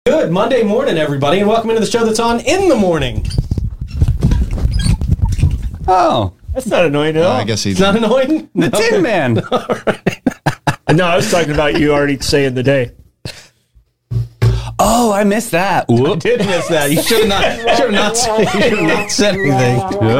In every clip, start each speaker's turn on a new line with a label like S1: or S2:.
S1: Good Monday morning, everybody, and welcome into the show that's on in the morning.
S2: Oh,
S3: that's not annoying at all.
S4: I guess
S1: it's not annoying?
S2: The Tin Man.
S3: No, I was talking about you already saying the day.
S2: Oh, I missed that.
S1: Whoop. I did miss that. You should have not said anything.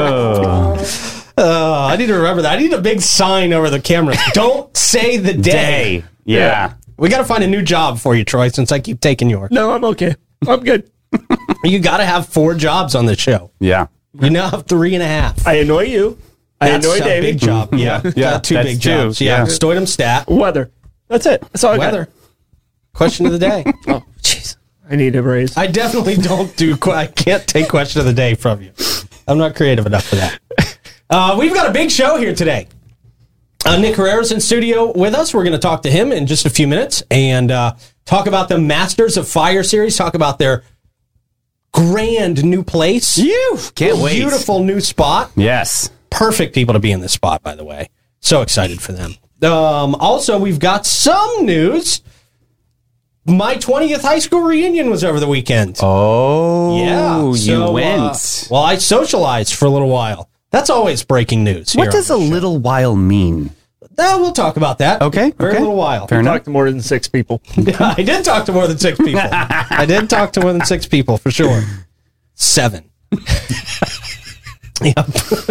S1: I need to remember that. I need a big sign over the camera. Don't say the day.
S2: Yeah.
S1: We got to find a new job for you, Troy, since I keep taking yours.
S3: No, I'm okay. I'm good.
S1: You got to have 4 jobs on this show.
S2: Yeah.
S1: You now have 3.5.
S3: I annoy you.
S1: That's
S3: I annoy Davey.
S1: Big job. Yeah.
S2: Yeah.
S1: 2 big jobs.
S2: Two.
S1: Yeah.
S2: Yeah.
S1: Stoidum stat.
S3: Weather. That's it. That's all I
S1: Weather.
S3: got.
S1: Question of the day.
S3: Oh, jeez. I need a raise.
S1: I definitely don't do. I can't take question of the day from you. I'm not creative enough for that. We've got a big show here today. Nick Herrera's in studio with us. We're going to talk to him in just a few minutes and talk about the Masters of Fire series. Talk about their grand new place.
S2: Can't wait.
S1: Beautiful new spot.
S2: Yes.
S1: Perfect people to be in this spot, by the way. So excited for them. Also, we've got some news. My 20th high school reunion was over the weekend.
S2: Oh,
S1: yeah.
S2: You went.
S1: Well, I socialized for a little while. That's always breaking news.
S2: What does a little while mean?
S1: We'll talk about that.
S2: Okay.
S1: Very little while.
S2: Fair enough.
S3: Talked to more than 6 people.
S1: I did talk to more than 6 people. I did talk to more than 6 people, for sure. 7. Yep.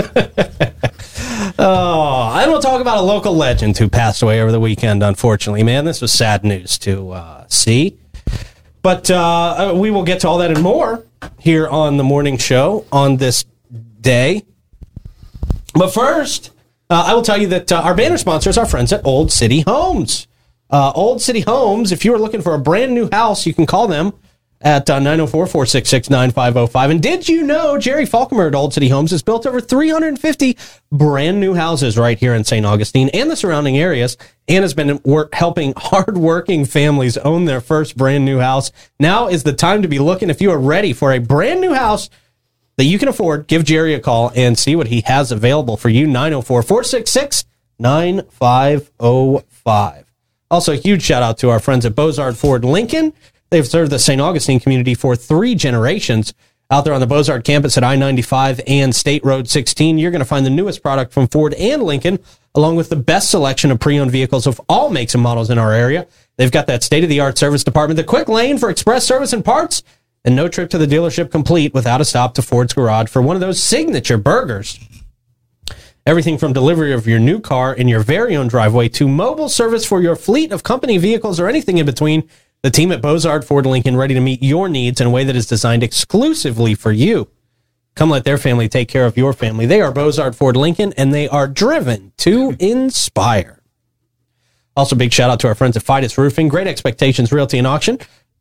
S1: And we'll talk about a local legend who passed away over the weekend, unfortunately. Man, this was sad news to see. But we will get to all that and more here on the morning show on this day. But first, I will tell you that our banner sponsor is our friends at Old City Homes. Old City Homes, if you are looking for a brand new house, you can call them at 904-466-9505. And did you know Jerry Falcomer at Old City Homes has built over 350 brand new houses right here in St. Augustine and the surrounding areas, and has been helping hardworking families own their first brand new house. Now is the time to be looking. If you are ready for a brand new house that you can afford, give Jerry a call and see what he has available for you. 904-466-9505. Also, a huge shout out to our friends at Bozard Ford Lincoln. They've served the St. Augustine community for 3 generations. Out there on the Bozard campus at I-95 and State Road 16, you're going to find the newest product from Ford and Lincoln, along with the best selection of pre-owned vehicles of all makes and models in our area. They've got that state-of-the-art service department, the quick lane for express service and parts, and no trip to the dealership complete without a stop to Ford's Garage for one of those signature burgers. Everything from delivery of your new car in your very own driveway to mobile service for your fleet of company vehicles or anything in between. The team at Bozard Ford Lincoln ready to meet your needs in a way that is designed exclusively for you. Come let their family take care of your family. They are Bozard Ford Lincoln, and they are driven to inspire. Also, big shout out to our friends at Fidus Roofing, Great Expectations Realty and Auction.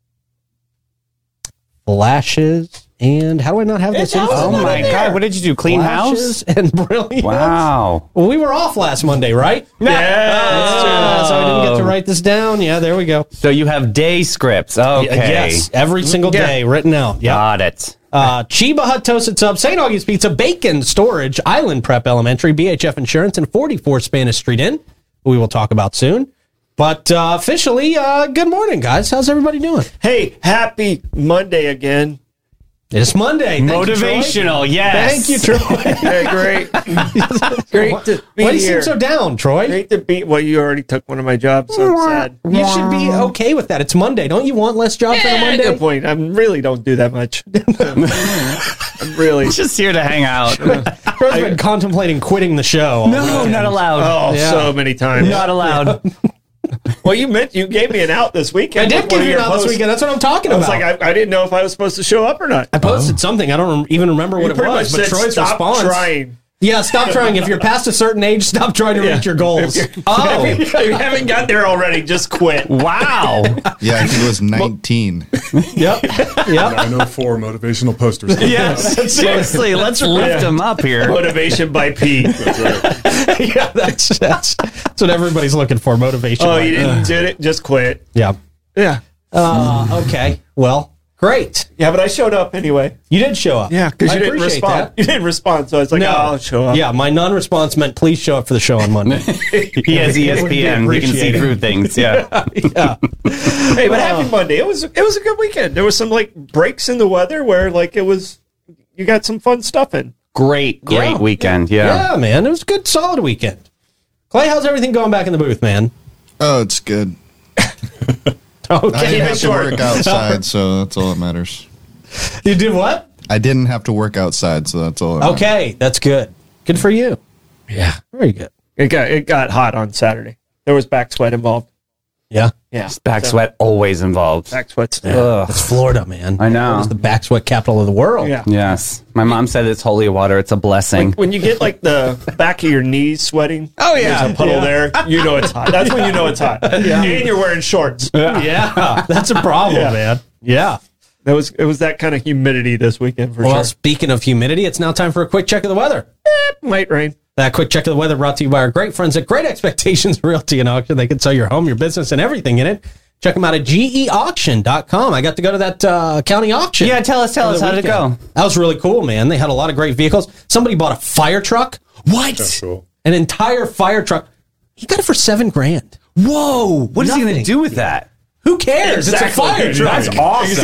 S1: Flashes, and how do I not have this?
S2: Oh my God! What did you do? Clean house
S1: and brilliant.
S2: Wow.
S1: Well, we were off last Monday, right?
S3: Yeah,
S1: that's true. So I didn't get to write this down. Yeah, there we go.
S2: So you have day scripts. Okay.
S1: Yes, every single day written out. Yep.
S2: Got it.
S1: Chiba Hut Toasted Sub, St. August Pizza, Bacon Storage, Island Prep Elementary, BHF Insurance, and 44 Spanish Street Inn. We will talk about soon. But officially, good morning, guys. How's everybody doing?
S3: Hey, happy Monday again.
S1: It's Monday. Thank
S2: Motivational,
S1: you,
S2: yes.
S1: Thank you, Troy.
S3: Hey, great. Great to be
S1: Why do you
S3: here.
S1: seem so down, Troy?
S3: Great to be. Well, you already took one of my jobs, so I'm sad.
S1: You should be okay with that. It's Monday. Don't you want less jobs on a Monday?
S3: Good point. I really don't do that much. I'm really
S2: Just here to hang out.
S1: Troy's been contemplating quitting the show.
S2: No, not allowed.
S3: so many times.
S2: Not allowed.
S3: Well, you gave me an out this weekend.
S1: I did give you an out this weekend. That's what I'm talking
S3: I
S1: about.
S3: was like, I didn't know if I was supposed to show up or not.
S1: I posted something. I don't even remember what it was, but Troy's response.
S3: Trying.
S1: Yeah, stop trying. If you're past a certain age, stop trying to reach your goals.
S3: If you haven't got there already, just quit.
S2: Wow.
S4: Yeah, I think it was 19.
S1: Yep.
S5: 904 motivational posters.
S2: Yes. Seriously, let's lift them up here.
S3: Motivation by P.
S5: That's right.
S1: Yeah, that's what everybody's looking for, motivation.
S3: Oh, you didn't do it? Just quit.
S1: Yeah.
S3: Yeah.
S1: Okay. Well, Great.
S3: Yeah, but I showed up anyway.
S1: You did show up.
S3: Yeah, because
S1: I
S3: you didn't
S1: appreciate
S3: respond.
S1: that.
S3: You didn't respond, so I was like,
S1: No.
S3: I'll show up.
S1: Yeah, my non-response meant please show up for the show on Monday.
S2: He has ESPN. He can see through things. Yeah.
S1: Yeah.
S3: Hey, but happy Monday. It was a good weekend. There was some like breaks in the weather where like you got some fun stuff in.
S2: Great
S1: Yeah.
S2: weekend. Yeah.
S1: Yeah, man. It was a good, solid weekend. Clay, how's everything going back in the booth, man?
S4: Oh, it's good. I
S1: Okay.
S4: didn't have to
S3: short.
S4: work outside, so that's all that matters.
S1: You did what?
S4: I didn't have to work outside, so that's all that matters.
S1: Okay, that's good. Good for you.
S3: Yeah.
S1: Very good.
S3: It got hot on Saturday. There was back sweat involved.
S1: Yeah.
S3: Yeah.
S2: Back sweat always involved.
S3: Back sweat's
S2: Ugh.
S1: It's Florida, man.
S2: I know.
S1: It's the back sweat capital of the world.
S3: Yeah.
S2: Yes. My mom said it's holy water. It's a blessing.
S3: When you get like the back of your knees sweating.
S2: Oh, yeah.
S3: There's a puddle there. You know it's hot. That's when you know it's hot. Yeah. And you're wearing shorts.
S1: Yeah. That's a problem,
S3: Yeah.
S1: man. Yeah.
S3: It was that kind of humidity this weekend for
S1: Well,
S3: sure.
S1: speaking of humidity, it's now time for a quick check of the weather.
S3: Might rain.
S1: That quick check of the weather brought to you by our great friends at Great Expectations Realty and Auction. They can sell your home, your business, and everything in it. Check them out at geauction.com. I got to go to that county auction.
S2: Yeah, tell us,
S1: over the
S2: how did it
S1: weekend.
S2: go?
S1: That was really cool, man. They had a lot of great vehicles. Somebody bought a fire truck.
S2: What?
S5: That's cool.
S1: An entire fire truck. He got it for $7,000.
S2: Whoa. What is he going
S1: Nothing.
S2: to do with that?
S1: Who cares? It's a fire truck.
S2: That's awesome.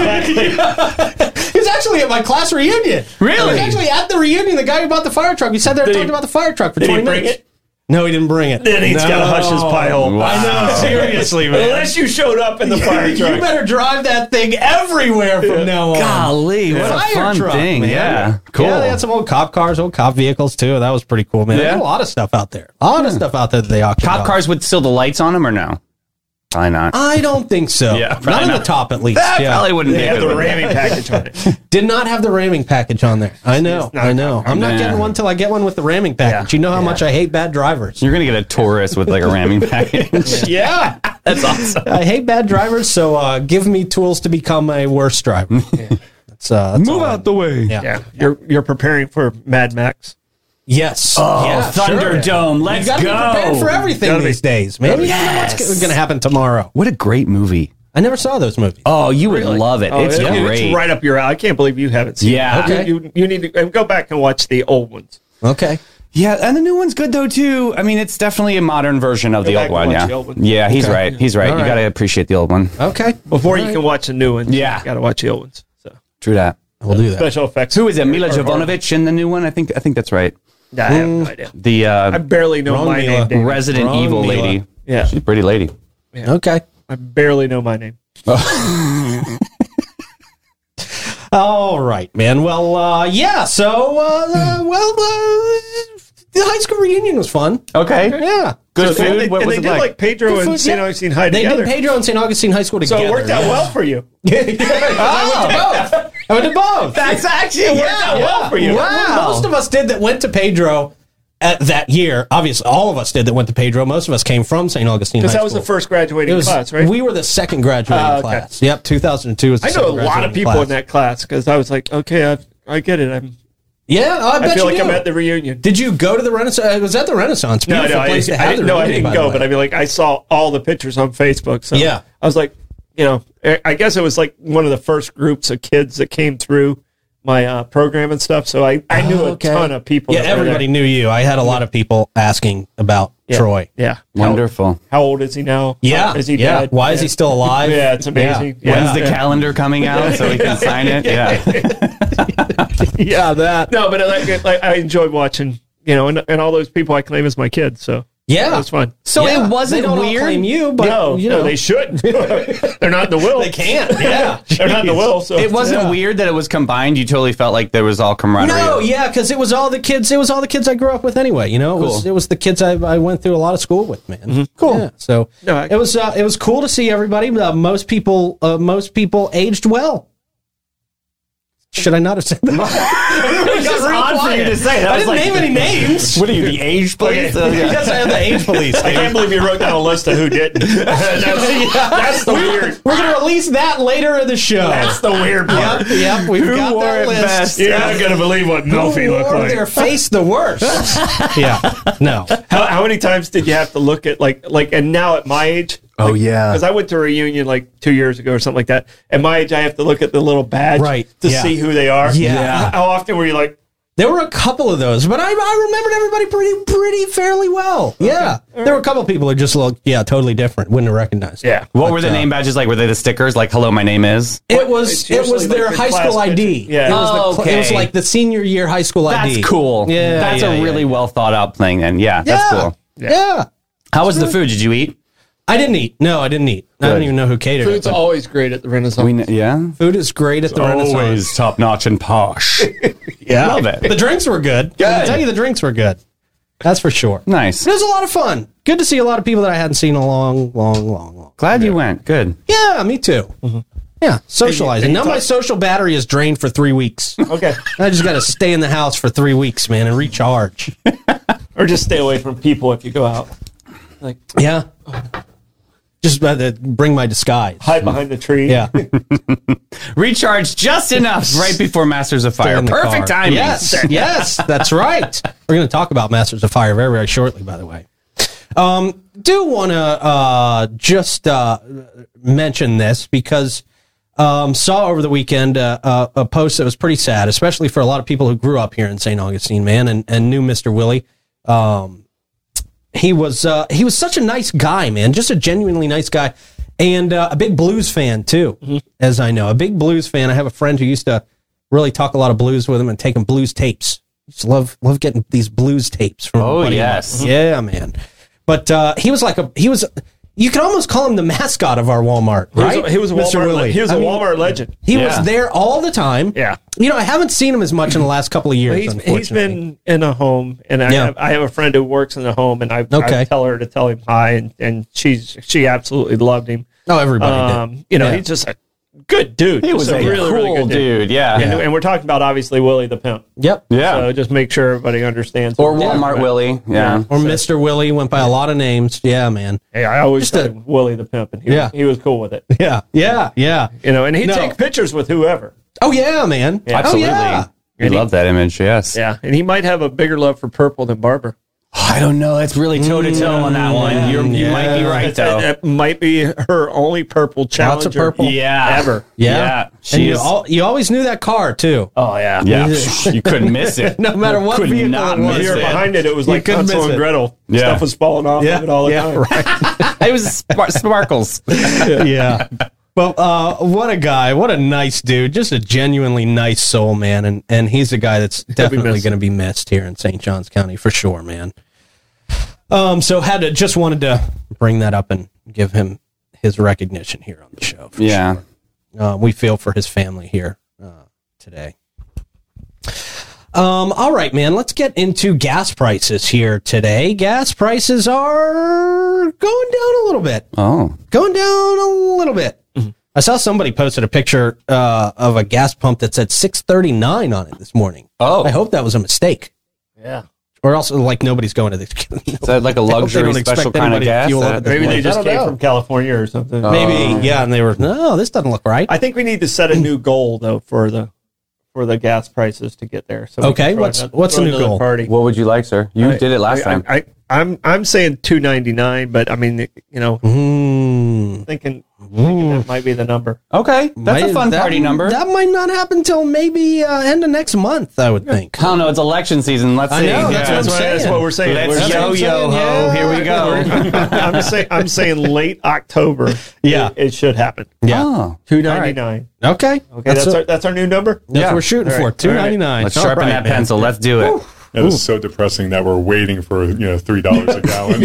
S1: He was actually at my class reunion.
S2: Really?
S1: He was actually at the reunion. The guy who bought the fire truck. We sat there and
S3: Did
S1: talked
S3: he-
S1: about the fire truck for
S3: did he
S1: 20
S3: bring
S1: minutes.
S3: it?
S1: No, he didn't bring it.
S3: Then he's got to hush his pie hole.
S2: Wow.
S1: I know, seriously, man.
S3: Unless you showed up in the fire
S1: You
S3: truck.
S1: better drive that thing everywhere from now on.
S2: Golly, what a
S1: Fire
S2: fun
S1: truck,
S2: thing.
S1: man.
S2: Yeah. Cool.
S1: Yeah, they had some old cop cars, old cop vehicles, too. That was pretty cool, man. They
S2: Yeah.
S1: had a lot of stuff out there. A lot of stuff out there that they auctioned
S2: Cop
S1: off.
S2: cars with still the lights on them or no? Probably not.
S1: I don't think so.
S2: Yeah,
S1: not
S2: probably
S1: on the
S2: not.
S1: top, at least.
S2: That
S1: Yeah.
S2: probably wouldn't
S3: They
S2: be a
S3: have
S2: good
S3: the
S2: one.
S3: ramming package on it.
S1: Did not have the ramming package on there. I know.
S3: not
S1: I know. I'm not
S2: Yeah.
S1: getting one till I get one with the ramming package.
S3: Yeah.
S1: You know how much I hate bad drivers.
S2: You're going to get a Taurus with like a ramming package.
S1: Yeah.
S2: That's awesome.
S1: I hate bad drivers, so give me tools to become a worse driver. That's
S2: Move
S1: all
S2: out the way.
S1: Yeah.
S3: Yeah. You're preparing for Mad Max.
S1: Yes.
S2: Oh,
S1: yeah,
S2: Thunderdome.
S1: You
S2: Let's
S1: got to be prepared for
S2: go.
S1: everything
S3: Gotta be.
S1: these days, man. You never know what's
S2: Yes.
S1: going to happen tomorrow.
S2: What a great movie.
S1: I never saw those movies.
S2: Oh, you would love it. It's great.
S3: It's right up your alley. I can't believe you haven't seen
S2: Yeah.
S3: it.
S1: Okay.
S3: You need to go back and watch the old ones.
S1: Okay.
S2: Yeah, and the new one's good though too. I mean, it's definitely a modern version of the
S3: back
S2: old
S3: and
S2: one.
S3: watch
S2: Yeah,
S3: the old one.
S2: yeah, he's
S1: Okay.
S2: right. He's right.
S1: All
S2: You
S1: right.
S2: got to appreciate the old one.
S1: Okay.
S3: Before you can watch the new ones.
S2: Yeah.
S3: You got to watch the old ones. So
S2: True that.
S1: We'll do that.
S3: special effects.
S2: Who is it? Mila
S3: are horrible.
S2: Jovovich in the new one? I think that's right.
S3: Nah, I have no idea.
S2: The
S3: I barely know
S1: Wrong
S3: my
S1: Mila.
S3: name. David.
S2: Resident
S1: Wrong
S2: Evil
S1: Mila.
S2: lady.
S3: Yeah.
S2: She's a pretty lady.
S1: Okay.
S3: I barely know my name.
S1: All right, man. Well, yeah. So, the high school reunion was fun.
S2: Okay.
S1: Yeah.
S2: Good
S3: So
S2: food.
S3: They,
S2: what
S3: and
S2: was
S3: they
S2: it
S3: did
S2: like?
S3: like Pedro
S1: Good
S3: and
S1: food,
S3: St.
S1: yeah.
S3: Augustine High
S1: They
S3: together.
S1: did Pedro and St. Augustine High School
S3: So
S1: together.
S3: it worked out well for you.
S1: I went to both. I went to both.
S2: That's actually
S3: It worked out well for you.
S1: Well, most of us did that went to Pedro at that year. Obviously, all of us did that went to Pedro. Most of us came from St. Augustine High
S3: Because
S1: School.
S3: that was the first graduating
S1: It was,
S3: class, right?
S1: We were the second graduating
S3: Okay.
S1: class. Yep, 2002 was the
S3: I know a
S1: second
S3: lot of
S1: graduating
S3: people
S1: class.
S3: in that class because I was like, okay, I get it.
S1: Yeah, I bet
S3: I feel
S1: you
S3: like I'm
S1: do.
S3: at the reunion.
S1: Did you go to the Renaissance? It was at the Renaissance.
S3: No,
S1: Beautiful
S3: I
S1: place to have the
S3: didn't
S1: reunion, by the
S3: go,
S1: way.
S3: but I mean, like, I saw all the pictures on Facebook. So
S1: Yeah.
S3: I was like, I guess it was like one of the first groups of kids that came through my program and stuff. So I knew a
S1: Okay.
S3: ton of people.
S1: Yeah,
S3: that were
S1: everybody
S3: there.
S1: knew you. I had a lot of people asking about
S3: Yeah.
S1: Troy.
S3: Yeah.
S2: Wonderful.
S3: How old is he now?
S1: Yeah,
S3: Is he
S1: yeah.
S3: dead?
S1: Why is he still alive?
S3: Yeah, it's amazing.
S1: Yeah.
S2: When's the calendar coming out so we can sign it? Yeah.
S1: Yeah, that.
S3: No, but like I enjoyed watching, and all those people I claim as my kids. So
S1: Yeah,
S3: it was fun.
S2: So
S1: Yeah.
S2: it wasn't
S1: they don't all
S2: weird?
S1: claim you, but
S3: No,
S1: you know
S3: they shouldn't. They're not in the will.
S1: they can't. Yeah,
S3: They're not in the will. So
S2: It wasn't
S1: Yeah.
S2: weird that it was combined. You totally felt like there was all camaraderie.
S1: No, yeah, because it was all the kids. It was all the kids I grew up with anyway. You know,
S2: Cool.
S1: it was the kids I went through a lot of school with, man.
S2: Cool.
S1: Yeah, so
S3: No,
S1: it was cool to see everybody. Most people aged well. Should I not have said that?
S2: It's just odd for you to say. That
S1: I
S2: was
S1: didn't
S2: like-
S1: name any names.
S2: What are you, the age police?
S1: Yes, I am the age police.
S3: I can't believe you wrote down a list of who didn't. That's the weird.
S1: We're going to release that later in the show.
S3: That's the weird part.
S1: Yep, we've got
S2: wore
S1: that
S2: it
S1: list.
S2: best?
S3: You're not gonna believe what Melfi
S1: Who
S3: looked
S1: wore
S3: like.
S1: their face the worst? Yeah, no.
S3: How many times did you have to look at like? And now at my age,
S2: Oh, yeah.
S3: Because I went to a reunion like 2 years ago or something like that. At my age, I have to look at the little badge to see who they are.
S1: Yeah.
S3: How often were you like,
S1: There were a couple of those, but I remembered everybody pretty fairly well. Yeah. There were a couple of people who just looked, totally different. Wouldn't have recognized.
S3: Yeah.
S2: What were the name badges like? Were they the stickers like "Hello, my name is"?
S1: It was
S3: usually
S1: their
S3: like the
S1: high school
S3: class
S1: ID.
S3: picture. Yeah.
S1: It was like the senior year high school ID.
S2: That's cool.
S1: Yeah,
S2: that's a really well thought out thing. Then that's cool.
S1: Yeah.
S2: How was the food? Did you eat?
S1: I didn't eat. No, I didn't eat. I don't even know who catered
S3: Food's
S1: it.
S3: always great at the Renaissance.
S1: Food is great at the Renaissance.
S2: top notch and posh.
S1: Yeah.
S2: Love it.
S1: The drinks were good. I can tell you the drinks were good. That's for sure.
S2: Nice.
S1: It was a lot of fun. Good to see a lot of people that I hadn't seen in a long.
S2: Glad you went. Good.
S1: Yeah, me too. Yeah, socializing. Now my social battery is drained for 3 weeks.
S3: Okay.
S1: I just got to stay in the house for 3 weeks, man, and recharge.
S3: Or just stay away from people if you go out. Like,
S1: Yeah. Just bring my disguise.
S3: hide behind the tree.
S1: Yeah.
S2: Recharge just enough right before Masters of Fire.
S1: In the
S2: Perfect
S1: car.
S2: timing.
S1: Yes, that's right. We're going to talk about Masters of Fire very, very shortly, by the way. Do want to just mention this because saw over the weekend a post that was pretty sad, especially for a lot of people who grew up here in St. Augustine, man, and knew Mr. Willie. He was such a nice guy, man, just a genuinely nice guy, and a big blues fan too, as I know, a big blues fan. I have a friend who used to really talk a lot of blues with him and take him blues tapes. Used to love getting these blues tapes from.
S2: Oh,
S1: a buddy of
S2: yes.
S1: mine. Yeah, man. But he was you could almost call him the mascot of our Walmart, right?
S3: He was a
S1: Mr.
S3: Walmart.
S1: Willie.
S3: He was a Walmart legend.
S1: He was there all the time.
S3: Yeah.
S1: I haven't seen him as much in the last couple of years.
S3: He's been in a home, and I have a friend who works in the home, and I tell her to tell him hi, and she absolutely loved him.
S1: Oh, everybody did.
S3: He's just a good dude.
S2: He was a
S3: really,
S2: cool
S3: really good
S2: dude. Yeah.
S3: And we're talking about obviously Willie the Pimp.
S1: Yep.
S2: Yeah.
S3: So just make sure everybody understands.
S2: Or Walmart Willie. Yeah.
S1: Or Mr. Willie went by a lot of names. Yeah, man.
S3: Hey, I always said Willie the Pimp, and he was cool with it.
S1: Yeah.
S3: And he'd take pictures with whoever.
S1: Oh, yeah, man.
S3: Yeah.
S2: Absolutely.
S1: Oh, yeah.
S2: I love that image. Yes.
S3: Yeah, and he might have a bigger love for purple than Barbara.
S2: I don't know. It's really toe to toe on that one. You might be right though.
S3: It might be her only purple challenger.
S1: Lots of purple.
S2: Yeah.
S3: Ever.
S1: Yeah. And you always knew that car, too.
S3: Oh, yeah.
S2: Yeah. You couldn't miss it.
S1: No matter what
S2: Could
S1: vehicle
S2: not
S1: it was.
S2: miss
S3: You're
S2: it.
S3: behind it. It was like
S1: couldn't
S3: Hansel
S1: miss
S3: and
S1: it.
S3: Gretel.
S2: Yeah.
S3: Stuff was falling off of it all the time.
S1: Right.
S2: It was sparkles.
S1: Yeah. Well, what a guy. What a nice dude. Just a genuinely nice soul, man. And he's a guy that's definitely going to be missed here in St. Johns County for sure, man. So just wanted to bring that up and give him his recognition here on the show. For sure. We feel for his family here today. All right, man, let's get into gas prices here today. Gas prices are going down a little bit.
S2: Oh.
S1: Going down a little bit. I saw somebody posted a picture of a gas pump that said $6.39 on it this morning.
S2: Oh.
S1: I hope that was a mistake.
S3: Yeah.
S1: Or else, like, nobody's going to this.
S2: Is that like a luxury special kind of gas?
S3: Maybe they just came from California or something.
S1: Maybe, yeah, and they were, no, this doesn't look right.
S3: I think we need to set a new goal, though, for the gas prices to get there. So
S1: Okay, what's the new goal?
S3: Party.
S2: What would you like, sir? You did it last time.
S3: I'm saying $2.99, but I mean, thinking that might be the number.
S2: Okay, that's a fun party number.
S1: That might not happen till maybe end of next month, I would think.
S2: I don't know. It's election season. Let's see.
S1: I know, that's what we're saying.
S3: That's what we're saying.
S2: Let's yo-yo-ho. Here we go.
S3: I'm saying late October.
S1: Yeah.
S3: it should happen.
S1: Yeah.
S2: Oh.
S3: $2.99.
S1: Okay.
S3: Okay, that's our new number.
S1: That's what we're shooting for.
S3: right.
S1: $2.99.
S2: Let's sharpen that pencil. Let's do it.
S5: It is so depressing that we're waiting for $3 a gallon.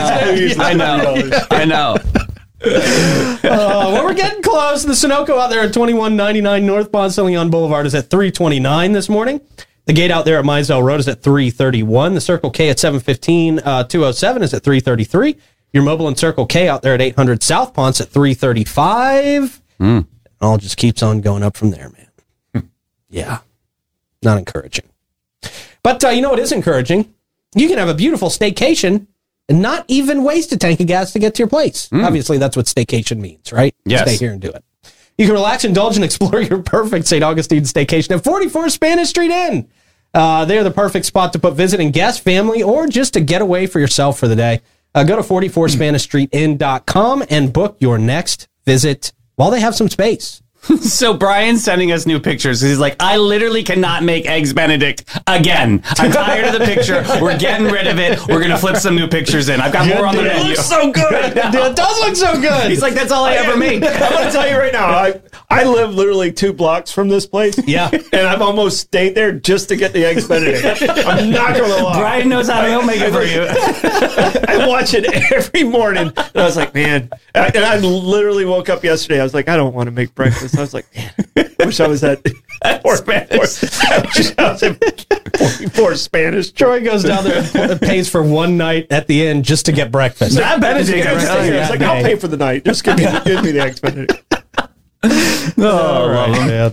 S2: I know.
S1: Well, we're getting close. The Sunoco out there at 2199 North Ponce de Leon Boulevard is at 329 this morning. The gate out there at Mizell Road is at 331. The Circle K at 715 207 is at 333. Your Mobile and Circle K out there at 800 South Ponce at 335. It all just keeps on going up from there, man. Yeah. Not encouraging. But you know what is encouraging? You can have a beautiful staycation and not even waste a tank of gas to get to your place. Obviously, that's what staycation means, right?
S2: Yes.
S1: Stay here and do it. You can relax, indulge, and explore your perfect St. Augustine staycation at 44 Spanish Street Inn. They're the perfect spot to put visiting guests, family, or just to get away for yourself for the day. Go to 44SpanishStreetIn.com and book your next visit while they have some space.
S2: So Brian's sending us new pictures. He's like, I literally cannot make Eggs Benedict again. I'm tired of the picture. We're getting rid of it. We're going to flip some new pictures in. I've got more on the
S3: It
S2: menu.
S3: looks so good.
S1: It does look so good.
S2: He's like, that's all I ever make.
S3: I'm going to tell you right now, I live literally 2 blocks from this place.
S1: Yeah.
S3: And I've almost stayed there just to get the Eggs Benedict. I'm not going to lie.
S2: Brian knows how to make it for you.
S3: I watch it every morning. And I was like, man. And I literally woke up yesterday. I was like, I don't want to make breakfast. I was like, man, I wish I was at Spanish. I wish I was at 44 Spanish.
S1: Troy goes down there and pays for one night at the inn just to get breakfast.
S2: That Benedict, I'm telling you.
S3: I was like, I'll pay for the night. Just give me the Eggs Benedict.
S1: All right, man.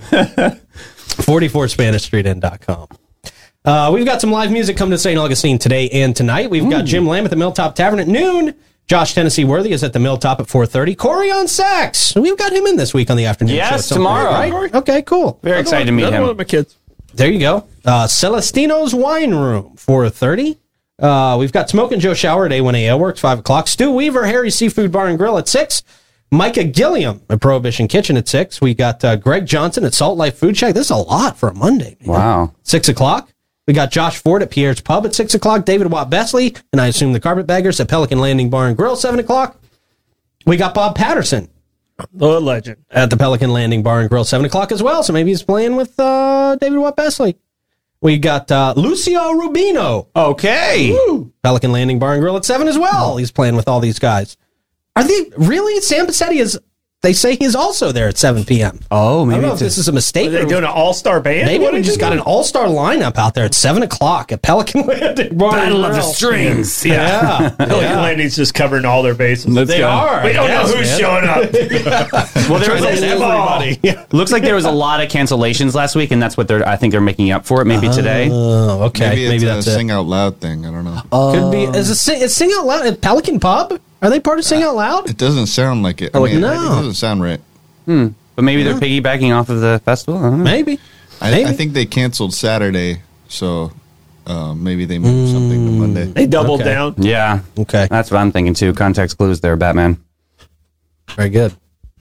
S1: 44SpanishStreetIn.com. We've got some live music coming to St. Augustine today and tonight. We've got Jim Lamb at the Milltop Tavern at noon. Josh Tennessee Worthy is at the Milltop at 4:30. Corey on sax. We've got him in this week on the afternoon show.
S2: Yes,
S1: at some point,
S2: tomorrow.
S1: right? Okay, cool.
S2: Very excited to meet
S3: Another one
S2: him.
S3: of my kids.
S1: There you go. Celestino's Wine Room, 4:30. We've got Smoke and Joe Shower at A1AL Works, 5 o'clock. Stu Weaver, Harry's Seafood Bar and Grill at 6. Micah Gilliam at Prohibition Kitchen at 6. We got Greg Johnson at Salt Life Food Shack. This is a lot for a Monday, man.
S2: Wow.
S1: 6 o'clock. We got Josh Ford at Pierre's Pub at 6 o'clock. David Watt Besley, and I assume the Carpetbaggers at Pelican Landing Bar and Grill, 7 o'clock. We got Bob Patterson
S3: The legend.
S1: at the Pelican Landing Bar and Grill, 7 o'clock as well. So maybe he's playing with David Watt Besley. We got Lucio Rubino,
S2: Okay.
S1: Pelican Landing Bar and Grill at 7 as well. He's playing with all these guys. Are they really? Sam Passetti is, they say he's also there at 7 p.m.
S2: Oh,
S1: I
S2: maybe
S1: don't know if
S2: it's
S1: this is a mistake.
S3: Are they
S1: or-
S3: doing an all-star band?
S1: Maybe
S3: What
S1: we
S3: are
S1: just
S3: they
S1: got
S3: doing?
S1: an all-star lineup out there at 7 o'clock at Pelican Landing Bar and
S2: Battle of the
S1: Grill.
S2: Strings.
S1: Yeah.
S3: Pelican Landing's just covering all their bases.
S2: Let's
S1: They
S2: go.
S1: are.
S3: We don't
S1: Yes,
S3: know who's
S1: man.
S3: showing up.
S2: Well, there was
S1: Everybody.
S2: looks like there was a lot of cancellations last week, and that's what I think they're making up for it maybe today.
S1: Oh, okay.
S4: Maybe
S1: Maybe,
S4: it's
S1: that's
S4: a
S1: it.
S4: sing out loud thing. I don't know.
S1: Could be. Is Sing Out Loud at Pelican Pub? Are they part of Sing Out Loud?
S4: It doesn't sound like it. I
S1: Oh,
S4: mean,
S1: no.
S4: it doesn't sound right.
S2: But maybe they're piggybacking off of the festival. I don't know.
S1: Maybe.
S4: I think they canceled Saturday, so maybe they moved something to Monday.
S3: They doubled
S1: Okay.
S3: down.
S2: Yeah.
S1: Okay.
S2: That's what I'm thinking too. Context clues there, Batman.
S1: Very good.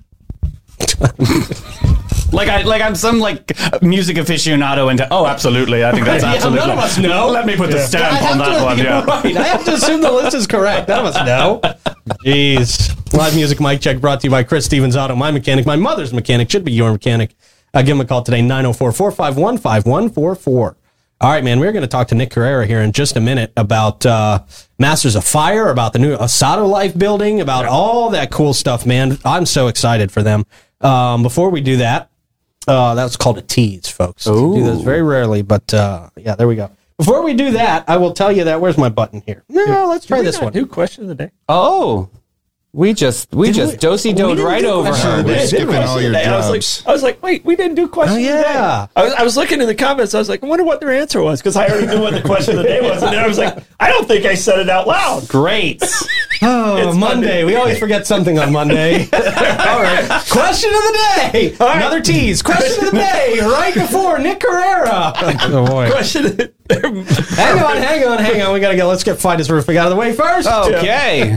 S2: Like I'm some music aficionado into. Oh, absolutely. I think that's
S1: Yeah,
S2: absolutely.
S1: none of us know.
S2: Let me put the stamp on that one.
S1: you're
S2: Yeah.
S1: right. I have to assume the list is correct. None of us know. Jeez. Live music mic check brought to you by Chris Stevens Auto. My mechanic, my mother's mechanic, should be your mechanic. Give him a call today, 904-451-5144. All right, man, we're going to talk to Nick Carrera here in just a minute about Masters of Fire, about the new Asado Life building, about all that cool stuff, man. I'm so excited for them. Before we do that, that's called a tease, folks. We do this very rarely, but yeah, there we go. Before we do that, I will tell you that, where's my button here? No, let's try this one.
S3: New question of the day.
S2: Oh, we just do-si-doed
S1: didn't
S2: right
S1: do
S2: over
S1: question
S2: her.
S1: of the day.
S4: We're skipping all your
S3: I
S4: jobs.
S3: was like, wait, we didn't do question
S1: Oh,
S3: of the day.
S1: yeah.
S3: I was looking in the comments. I was like, I wonder what their answer was because I already knew what the question of the day was. And then I was like, I don't think I said it out loud.
S2: Great.
S1: Oh, Monday. We always forget something on Monday. All right. Question of the day.
S3: right.
S1: Another tease. Question of the day. Right before Nick Carrera. Oh, boy.
S3: Question of the
S1: Hang on. We got to go. Let's get Fidus Roofing out of the way first.
S2: Okay.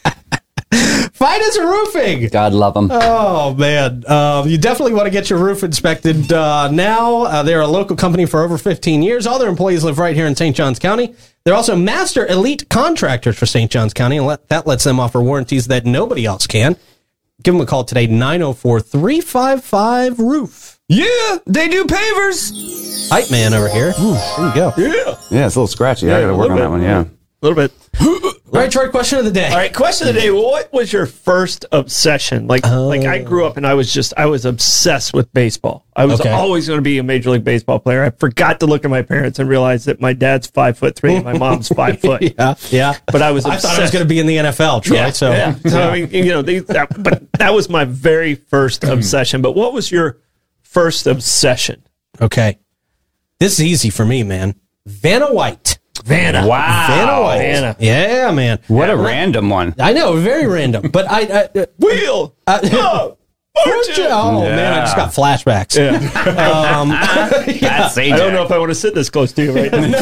S1: Fidus Roofing.
S2: God love them.
S1: Oh, man. You definitely want to get your roof inspected now. They're a local company for over 15 years. All their employees live right here in St. Johns County. They're also master elite contractors for St. Johns County, and that lets them offer warranties that nobody else can. Give them a call today, 904-355-ROOF.
S2: Yeah, they do pavers.
S1: Hype man over here. Ooh, there you go.
S2: Yeah, it's a little scratchy. I got to work on that one. Yeah.
S3: A little bit.
S1: All right, Troy, question of the day.
S3: All right, question of the day. What was your first obsession? Like I grew up and I was obsessed with baseball. I was
S1: Okay.
S3: always going to be a Major League Baseball player. I forgot to look at my parents and realize that my dad's 5'3" and my mom's 5 foot.
S1: Yeah.
S3: But I was
S1: I
S3: obsessed.
S1: thought I was going to be in the NFL, Troy.
S3: Yeah,
S1: So,
S3: yeah. So I mean, but that was my very first obsession. But what was your first obsession?
S1: Okay. This is easy for me, man. Vanna White.
S3: Vanna.
S2: Wow.
S1: Vanna White.
S3: Vanna.
S1: Yeah, man.
S2: What a random one.
S1: I know, very random. But I
S3: Wheel. Fortune.
S1: Oh man, I just got flashbacks.
S3: Yeah.
S2: That's AJ.
S3: I don't know if I want to sit this close to you right now.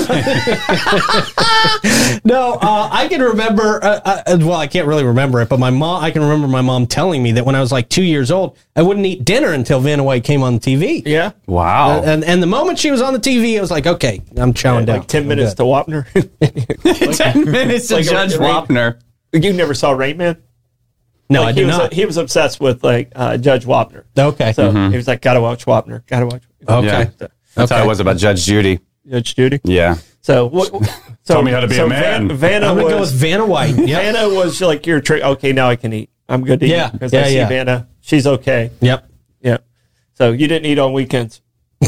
S1: No, I can remember. Well, I can't really remember it, but I can remember my mom telling me that when I was like 2 years old, I wouldn't eat dinner until Vanna White came on TV.
S3: Yeah.
S2: Wow.
S1: And the moment she was on the TV, I was like, okay, I'm chowing down.
S3: Like 10 minutes to Wapner.
S2: 10 minutes to
S3: like
S2: Judge
S3: a-
S2: Wapner.
S3: You never saw Rain Man?
S1: No,
S3: Like,
S1: I did not.
S3: He was obsessed with like Judge Wapner.
S1: Okay.
S3: So he was like, gotta watch Wapner. Gotta watch.
S1: Okay.
S2: Yeah. That's how it was about Judge Judy.
S3: Judge Judy.
S2: Yeah.
S3: So what? So,
S5: Tell me how to be a man.
S3: Vanna
S1: I'm going to go
S3: was
S1: with Vanna White. Yep.
S3: Vanna was like your trick. Okay, now I can eat. I'm good to
S1: Yeah.
S3: eat because
S1: Yeah,
S3: I see
S1: yeah.
S3: Vanna. She's okay.
S1: Yep.
S3: Yeah. So you didn't eat on weekends.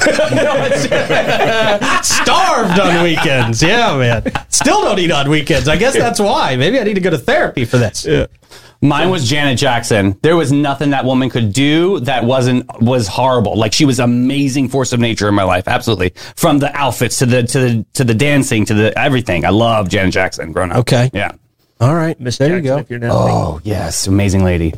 S1: Starved on weekends. Yeah, man. Still don't eat on weekends. I guess that's why. Maybe I need to go to therapy for this.
S3: Yeah.
S2: Mine was Janet Jackson. There was nothing that woman could do that was horrible. Like, she was amazing force of nature in my life. Absolutely. From the outfits to the dancing to the everything. I love Janet Jackson growing up.
S1: Okay.
S2: Yeah.
S1: All right.
S3: Miss
S1: There
S3: Jackson,
S1: you go.
S3: If you're not
S2: Oh, yes. Amazing lady.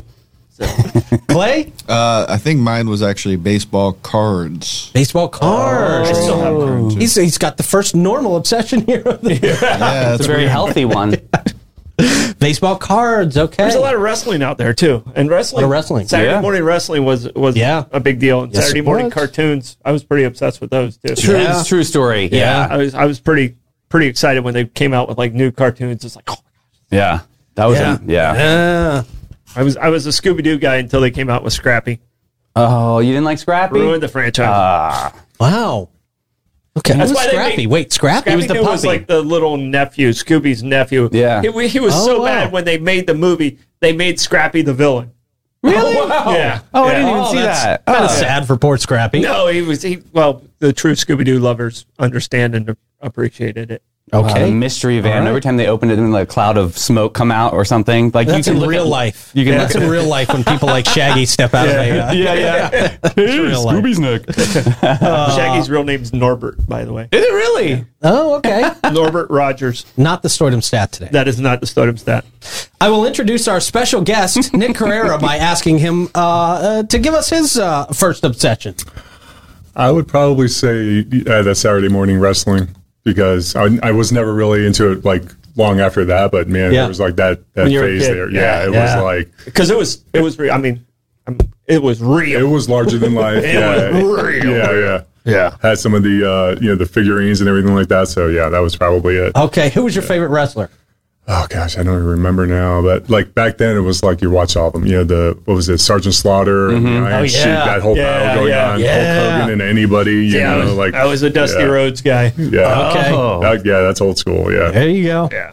S1: Clay?
S4: I think mine was actually baseball cards.
S1: Baseball cards.
S3: I still have cards.
S1: He's got the first normal obsession here.
S4: Yeah,
S2: It's a very healthy one.
S1: Baseball cards. Okay.
S3: There's a lot of wrestling out there too, and wrestling.
S1: A lot of wrestling.
S3: Saturday
S2: Yeah.
S3: morning wrestling was
S1: Yeah.
S3: a big deal. And
S1: Yes,
S3: Saturday
S1: it
S3: morning
S1: was.
S3: cartoons, I was pretty obsessed with those too.
S2: True,
S1: Yeah.
S2: true story.
S1: Yeah.
S2: Yeah.
S3: I was pretty excited when they came out with like new cartoons. It's like, oh,
S2: Yeah. That was
S1: Yeah.
S2: yeah.
S3: I was a Scooby Doo guy until they came out with Scrappy.
S2: Oh, you didn't like Scrappy?
S3: Ruined the franchise.
S1: Wow. Okay.
S3: That's
S1: Who's
S3: why they
S1: Scrappy?
S3: made-
S1: Wait, Scrappy?
S3: Scrappy
S2: the
S3: Doo was
S2: puppy.
S3: like the little nephew, Scooby's nephew.
S2: Yeah.
S3: He was
S1: Oh,
S3: so
S1: wow.
S3: bad when they made the movie. They made Scrappy the villain.
S2: Really?
S3: Yeah.
S2: Oh, I
S3: Yeah.
S2: didn't even see that.
S1: Kind
S2: Oh.
S1: of sad for poor Scrappy.
S3: No, well, the true Scooby Doo lovers understand and appreciated it.
S2: Wow, the
S1: Okay.
S2: mystery van.
S1: All right.
S2: Every time they opened it, then like a cloud of smoke come out or something. Like
S1: That's
S2: you can
S1: in
S2: look
S1: real
S2: at,
S1: life.
S2: You can
S1: That's
S2: look
S1: in real life when people like Shaggy step out of a.
S2: yeah.
S1: real life.
S5: Scooby's neck.
S3: Shaggy's real name's Norbert, by the way.
S2: Is it really?
S1: Oh, okay.
S3: Norbert Rogers.
S1: Not the Stordom stat today.
S3: That is not the Stodum stat.
S1: I will introduce our special guest, Nick Carrera, by asking him to give us his first obsession.
S5: I would probably say that Saturday morning wrestling because I was never really into it like long after that, but man,
S1: Yeah.
S5: it was like that
S3: When you were a
S5: phase
S3: kid.
S5: there.
S3: Yeah.
S5: Yeah, it
S1: Yeah.
S5: was like
S3: Because it was real. I mean, it was real.
S5: it was larger than life.
S3: It was real.
S5: Yeah.
S3: Yeah.
S5: Had some of the the figurines and everything like that. So yeah, that was probably it.
S1: Okay, who was your favorite wrestler?
S5: Oh gosh, I don't even remember now. But like back then, it was like you watch all of them. You know, what was it, Sergeant Slaughter, and the Iron Sheik, that whole battle going on.
S1: yeah.
S5: Hulk Hogan and anybody. You know, like
S3: I was a Dusty
S5: yeah.
S3: Rhodes guy.
S5: Yeah.
S1: Okay.
S2: Oh.
S5: That's old school. Yeah.
S1: There you go.
S3: Yeah.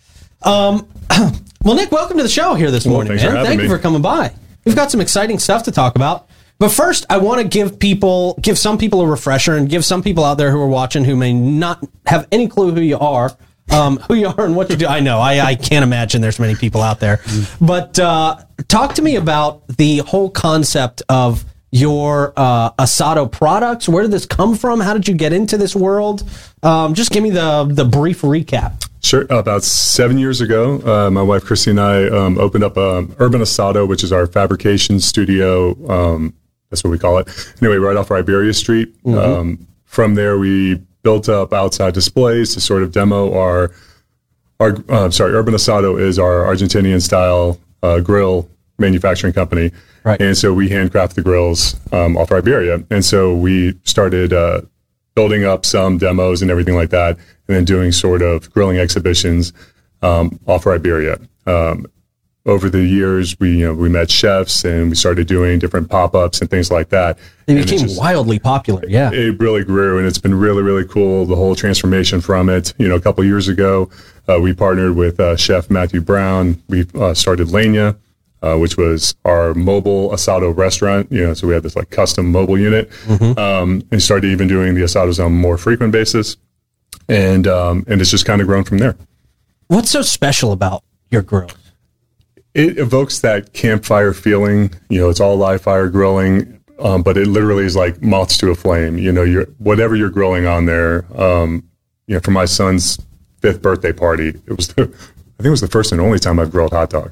S1: Well, Nick, welcome to the show here this morning,
S5: thanks for
S1: man.
S5: having
S1: Thank you
S5: me.
S1: for coming by. We've got some exciting stuff to talk about. But first, I want to give some people a refresher and give some people out there who are watching who may not have any clue who you are and what you do. I know, I can't imagine there's many people out there. But talk to me about the whole concept of your Asado products. Where did this come from? How did you get into this world? Just give me the brief recap.
S5: Sure. About 7 years ago, my wife Christy and I opened up Urban Asado, which is our fabrication studio. That's what we call it. Anyway, right off Iberia Street. From there, we built up outside displays to sort of demo our Urban Asado is our Argentinian style grill manufacturing company.
S1: Right.
S5: And so we handcraft the grills off Iberia. And so we started building up some demos and everything like that, and then doing sort of grilling exhibitions off Iberia. Over the years, we met chefs and we started doing different pop-ups and things like that.
S1: It
S5: And it's
S1: became
S5: just-
S1: wildly popular. Yeah.
S5: it really grew, and it's been really, really cool, the whole transformation from it. A couple of years ago, we partnered with Chef Matthew Brown. We started Lenya, which was our mobile Asado restaurant. So we had this like custom mobile unit, and started even doing the Asados on a more frequent basis. And it's just kind of grown from there.
S1: What's so special about your grill?
S5: It evokes that campfire feeling. It's all live fire grilling, but it literally is like moths to a flame. Whatever you're grilling on there. For my son's 5th birthday party, I think it was the first and only time I've grilled hot dogs.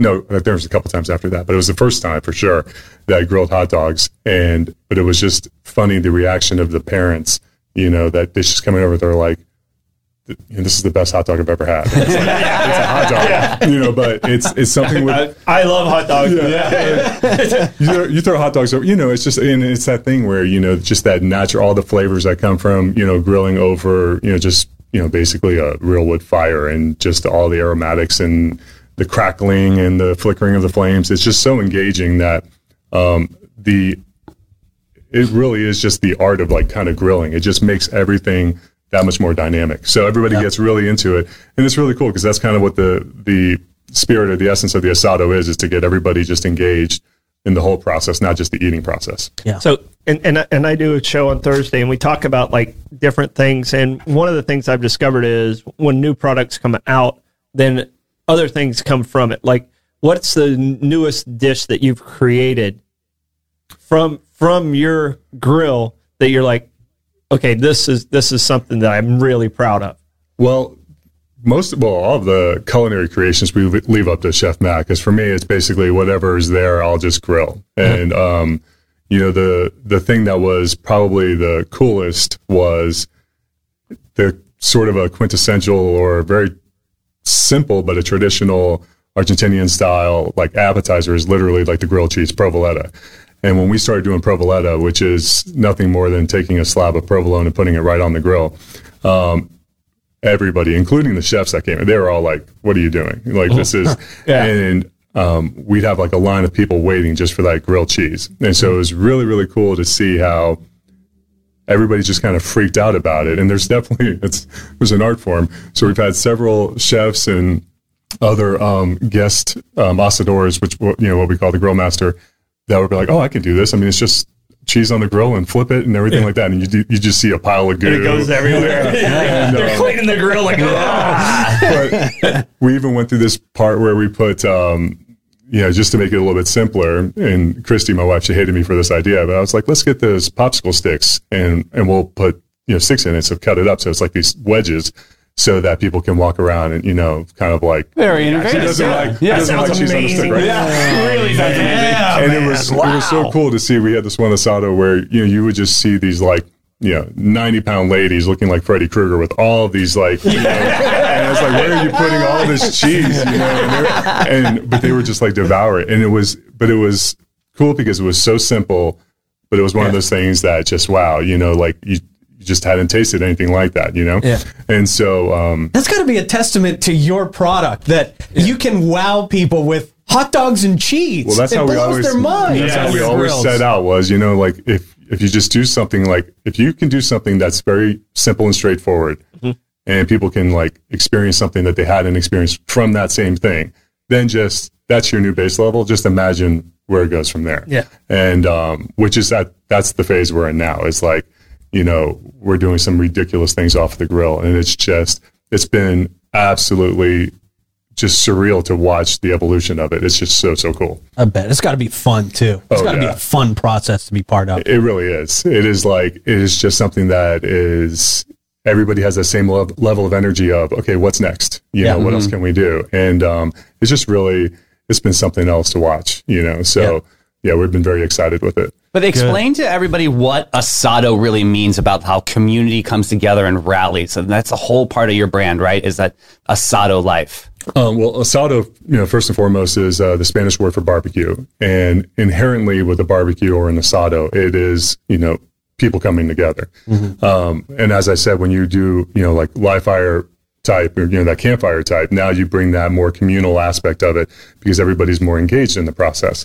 S5: No, there was a couple times after that, but it was the first time for sure that I grilled hot dogs. But it was just funny, the reaction of the parents, that they just coming over, they're like, this is the best hot dog I've ever had. It's, like, it's a hot dog, but it's something with.
S3: I love hot dogs.
S5: You throw hot dogs over, it's just, and it's that thing where, just that natural, all the flavors that come from, grilling over, just, basically a real wood fire, and just all the aromatics and the crackling and the flickering of the flames. It's just so engaging that it really is just the art of like kind of grilling. It just makes everything that much more dynamic. So everybody gets really into it. And it's really cool because that's kind of what the spirit or the essence of the asado is to get everybody just engaged in the whole process, not just the eating process.
S3: Yeah. So, and I do a show on Thursday, and we talk about like different things. And one of the things I've discovered is when new products come out, then other things come from it. Like, what's the newest dish that you've created from your grill that you're like, okay, this is something that I'm really proud of?
S5: Well, all of the culinary creations we leave up to Chef Matt, because for me, it's basically whatever is there, I'll just grill. And, the thing that was probably the coolest was the sort of a quintessential or very simple, but a traditional Argentinian style, like appetizer is literally like the grilled cheese provoletta. And when we started doing provoletta, which is nothing more than taking a slab of provolone and putting it right on the grill, everybody, including the chefs that came in, they were all like, what are you doing? Like, this is, and we'd have like a line of people waiting just for that grilled cheese. And so it was really, really cool to see how everybody just kind of freaked out about it. And there's definitely, it was an art form. So we've had several chefs and other guest asadores, which, what we call the grill master, that would be like, oh, I can do this. I mean, it's just cheese on the grill and flip it and everything like that. And you just see a pile of goo.
S3: And it goes everywhere.
S5: And,
S3: they're cleaning the grill like,
S5: but we even went through this part where we put, just to make it a little bit simpler. And Christy, my wife, she hated me for this idea, but I was like, let's get those popsicle sticks and we'll put, sticks in it. So cut it up. So it's like these wedges, so that people can walk around and, kind of like.
S2: Very innovative.
S5: She doesn't like cheese on the stick, right?
S2: Yeah. Really sounds amazing.
S5: And it was so cool to see. We had this one asado where, you would just see these like, 90-pound ladies looking like Freddy Krueger with all of these like, and I was like, where are you putting all this cheese? But they were just like devour it. And it was cool because it was so simple, but it was one of those things that just, wow, like you just hadn't tasted anything like that, Yeah. And so
S1: that's got to be a testament to your product that you can wow people with hot dogs and cheese.
S5: Well, that's how we always.
S1: Their mind.
S5: That's how we always set out was, like if you just do something like if you can do something that's very simple and straightforward, and people can like experience something that they hadn't experienced from that same thing, then just that's your new base level. Just imagine where it goes from there.
S1: Yeah.
S5: And which is that's the phase we're in now. It's like, we're doing some ridiculous things off the grill, and it's been absolutely just surreal to watch the evolution of it. It's just so cool.
S1: I bet it's got to be fun too. It's got to be a fun process to be part of.
S5: It really is. It is just something that is, everybody has that same level of energy of, okay, what's next? What else can we do? And it's just really, it's been something else to watch, so we've been very excited with it.
S2: But explain to everybody what asado really means, about how community comes together and rallies. And that's a whole part of your brand, right? Is that asado life?
S5: Well, asado, first and foremost is the Spanish word for barbecue. And inherently with a barbecue or an asado, it is, people coming together. And as I said, when you do, like live fire type, or, that campfire type, now you bring that more communal aspect of it because everybody's more engaged in the process.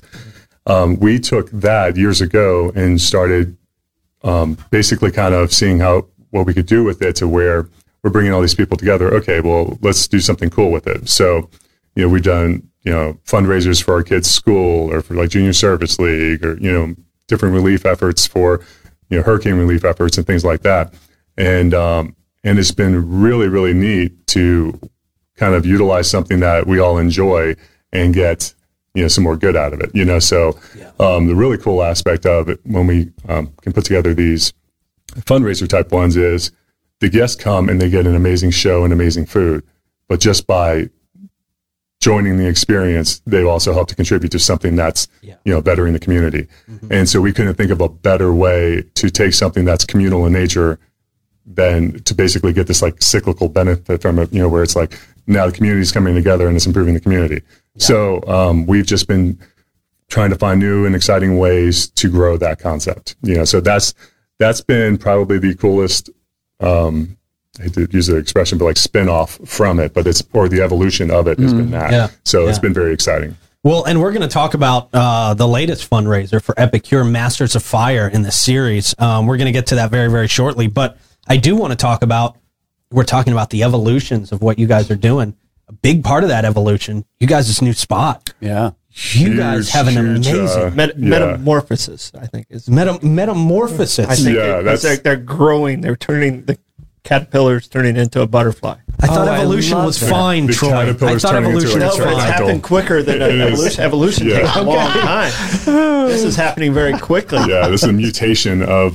S5: We took that years ago and started basically kind of seeing what we could do with it to where we're bringing all these people together. Okay, well, let's do something cool with it. So, we've done, fundraisers for our kids' school or for like Junior Service League or, different relief efforts for, hurricane relief efforts and things like that. And it's been really, really neat to kind of utilize something that we all enjoy and get some more good out of it, So the really cool aspect of it when we can put together these fundraiser type ones is the guests come and they get an amazing show and amazing food, but just by joining the experience, they've also helped to contribute to something that's, bettering the community. And so we couldn't think of a better way to take something that's communal in nature than to basically get this like cyclical benefit from it, where it's like now the community's coming together and it's improving the community. Yeah. So we've just been trying to find new and exciting ways to grow that concept. So that's been probably the coolest, I hate to use the expression, but like spin-off from it, but or the evolution of it has been that. Yeah. So it's been very exciting.
S1: Well, and we're going to talk about the latest fundraiser for Epicure Masters of Fire in this series. We're going to get to that very, very shortly, but I do want to talk about, we're talking about the evolutions of what you guys are doing. A big part of that evolution, you guys' new spot.
S2: Yeah.
S1: You guys have an amazing
S3: metamorphosis, I think. Is
S1: metamorphosis.
S3: I think they're growing. They're turning, the caterpillars turning into a butterfly.
S1: I thought evolution was fine, Troy. I thought evolution was fine.
S3: It's happened quicker than evolution. Evolution takes a long time. This is happening very quickly.
S5: Yeah, this is a mutation of,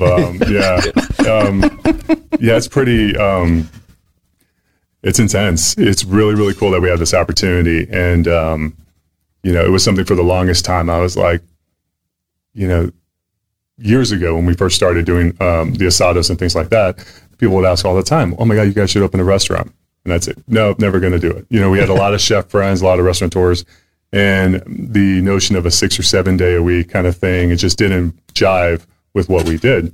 S5: it's pretty, it's intense. It's really, really cool that we have this opportunity. And, it was something for the longest time. I was like, years ago when we first started doing the asados and things like that, people would ask all the time, oh my God, you guys should open a restaurant. And that's it. No, never going to do it. We had a lot of chef friends, a lot of restaurateurs, and the notion of a 6 or 7 day a week kind of thing, it just didn't jive with what we did.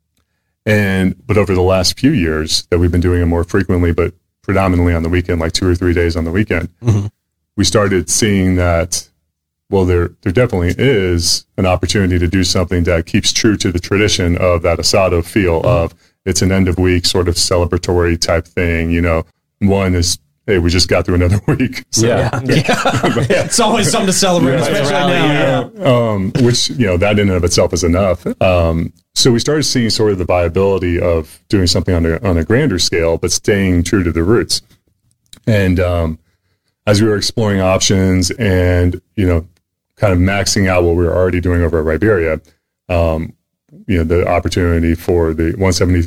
S5: But over the last few years that we've been doing it more frequently, but predominantly on the weekend, like 2 or 3 days on the weekend, we started seeing that, well, there definitely is an opportunity to do something that keeps true to the tradition of that asado feel of it's an end of week sort of celebratory type thing. One is, hey, we just got through another week. So.
S1: Yeah. It's always something to celebrate, especially now.
S5: Which, that in and of itself is enough. So we started seeing sort of the viability of doing something on a grander scale, but staying true to the roots. And as we were exploring options and, kind of maxing out what we were already doing over at Riberia, the opportunity for the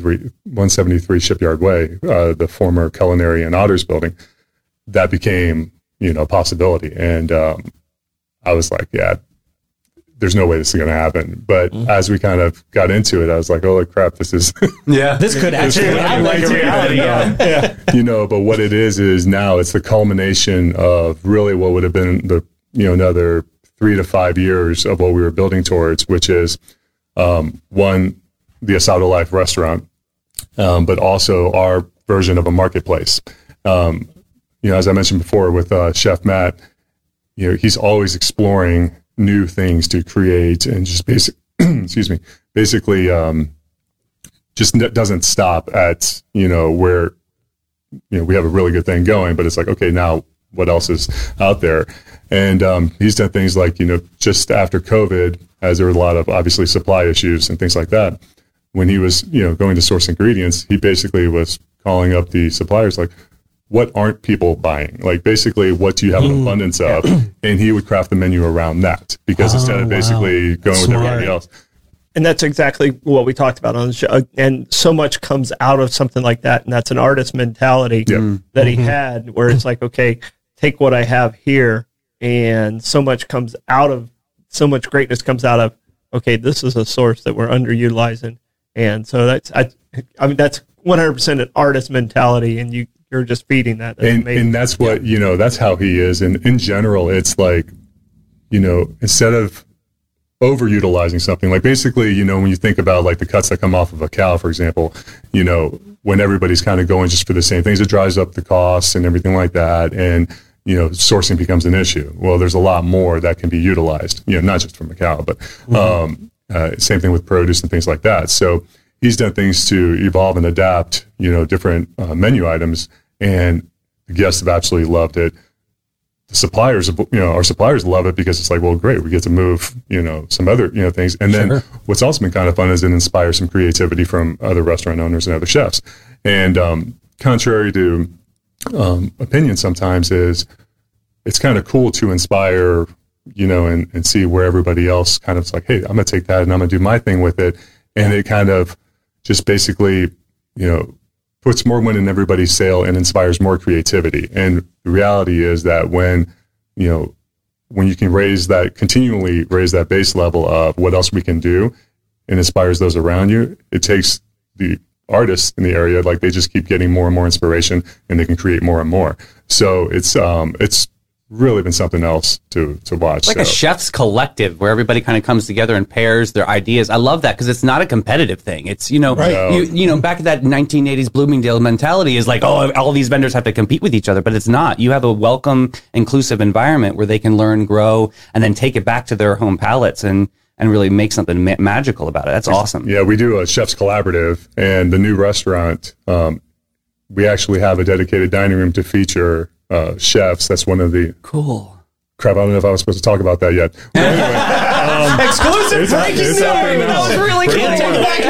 S5: 173 Shipyard Way, the former Culinary and Otters building, that became, a possibility. And I was like, there's no way this is going to happen. But as we kind of got into it, I was like, holy crap, this is...
S1: this could actually happen like a reality.
S5: But what it is now it's the culmination of really what would have been the, another 3 to 5 years of what we were building towards, which is, one, the Asado Life restaurant, but also our version of a marketplace. As I mentioned before with Chef Matt, he's always exploring new things to create and just basically just doesn't stop at, where, we have a really good thing going, but it's like, okay, now what else is out there? And he's done things like, just after COVID, as there were a lot of obviously supply issues and things like that, when he was, going to source ingredients, he basically was calling up the suppliers like, what aren't people buying? Like basically, what do you have an abundance of? And he would craft the menu around that because instead of basically going with everybody else.
S3: And that's exactly what we talked about on the show. And so much comes out of something like that. And that's an artist mentality that he had where it's like, okay, take what I have here. And so much greatness comes out of, okay, this is a source that we're underutilizing. And so that's 100% an artist mentality. And you're just feeding that.
S5: And that's what, that's how he is. And in general, it's like, instead of overutilizing something, like basically, when you think about like the cuts that come off of a cow, for example, when everybody's kind of going just for the same things, it drives up the costs and everything like that. And, sourcing becomes an issue. Well, there's a lot more that can be utilized, not just from a cow, but same thing with produce and things like that. So he's done things to evolve and adapt, different menu items, and the guests have absolutely loved it. The suppliers, our suppliers love it because it's like, well, great, we get to move, some other, things. And then what's also been kind of fun is it inspires some creativity from other restaurant owners and other chefs. And contrary to opinion sometimes is it's kind of cool to inspire, and see where everybody else kind of is like, hey, I'm going to take that and I'm going to do my thing with it. And it kind of just basically, puts more wind in everybody's sail and inspires more creativity. And the reality is that when when you can continually raise that base level of what else we can do, and inspires those around you, it takes the artists in the area, like they just keep getting more and more inspiration, and they can create more and more. So it's really been something else to watch.
S2: Like a chef's collective where everybody kind of comes together and pairs their ideas. I love that because it's not a competitive thing. It's, back at that 1980s Bloomingdale mentality is like, oh, all these vendors have to compete with each other, but it's not. You have a welcome, inclusive environment where they can learn, grow, and then take it back to their home palates and really make something magical about it. That's awesome.
S5: Yeah, we do a chef's collaborative, and the new restaurant, we actually have a dedicated dining room to feature chefs. That's one of the crap. I don't know if I was supposed to talk about that yet. But anyway,
S1: exclusive breaking news. That was really cool. Take it back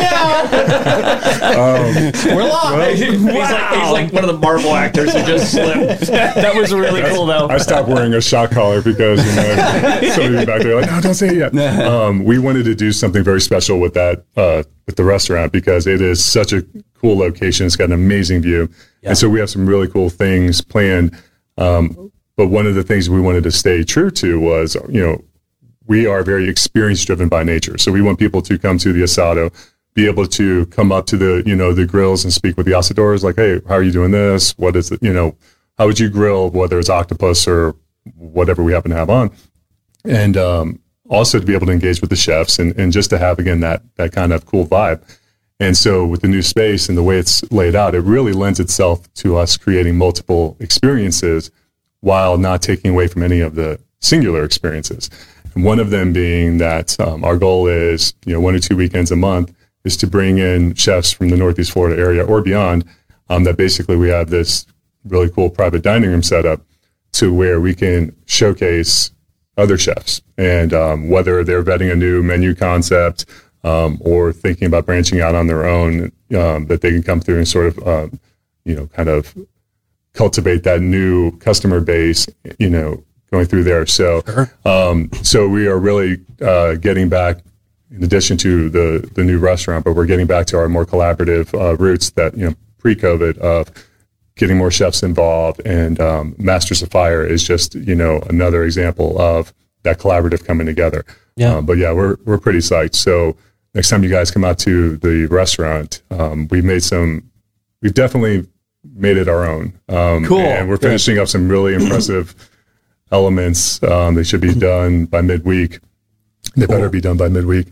S1: now. We're live.
S3: He's like one of the Marvel actors who just slipped.
S2: That was really cool, though.
S5: I stopped wearing a shock collar because somebody back there like, no, don't say it yet. We wanted to do something very special with that with the restaurant because it is such a cool location. It's got an amazing view, and so we have some really cool things planned. But one of the things we wanted to stay true to was, we are very experience driven by nature. So we want people to come to the Asado, be able to come up to the grills and speak with the asadores, like, hey, how are you doing this? What is it? How would you grill, whether it's octopus or whatever we happen to have on? And also to be able to engage with the chefs and just to have, again, that kind of cool vibe. And so with the new space and the way it's laid out, it really lends itself to us creating multiple experiences while not taking away from any of the singular experiences. And one of them being that our goal is, 1 or 2 weekends a month is to bring in chefs from the Northeast Florida area or beyond, that basically we have this really cool private dining room set up to where we can showcase other chefs. And whether they're vetting a new menu concept, or thinking about branching out on their own, that they can come through and sort of, kind of cultivate that new customer base, going through there. So, so we are really getting back, in addition to the new restaurant, but we're getting back to our more collaborative roots that, pre-COVID of getting more chefs involved. And Masters of Fire is just, another example of that collaborative coming together. Yeah. But yeah, we're pretty psyched. So next time you guys come out to the restaurant, we've definitely made it our own.
S2: Cool.
S5: And we're finishing up some really impressive elements. They should be done by midweek. They better be done by midweek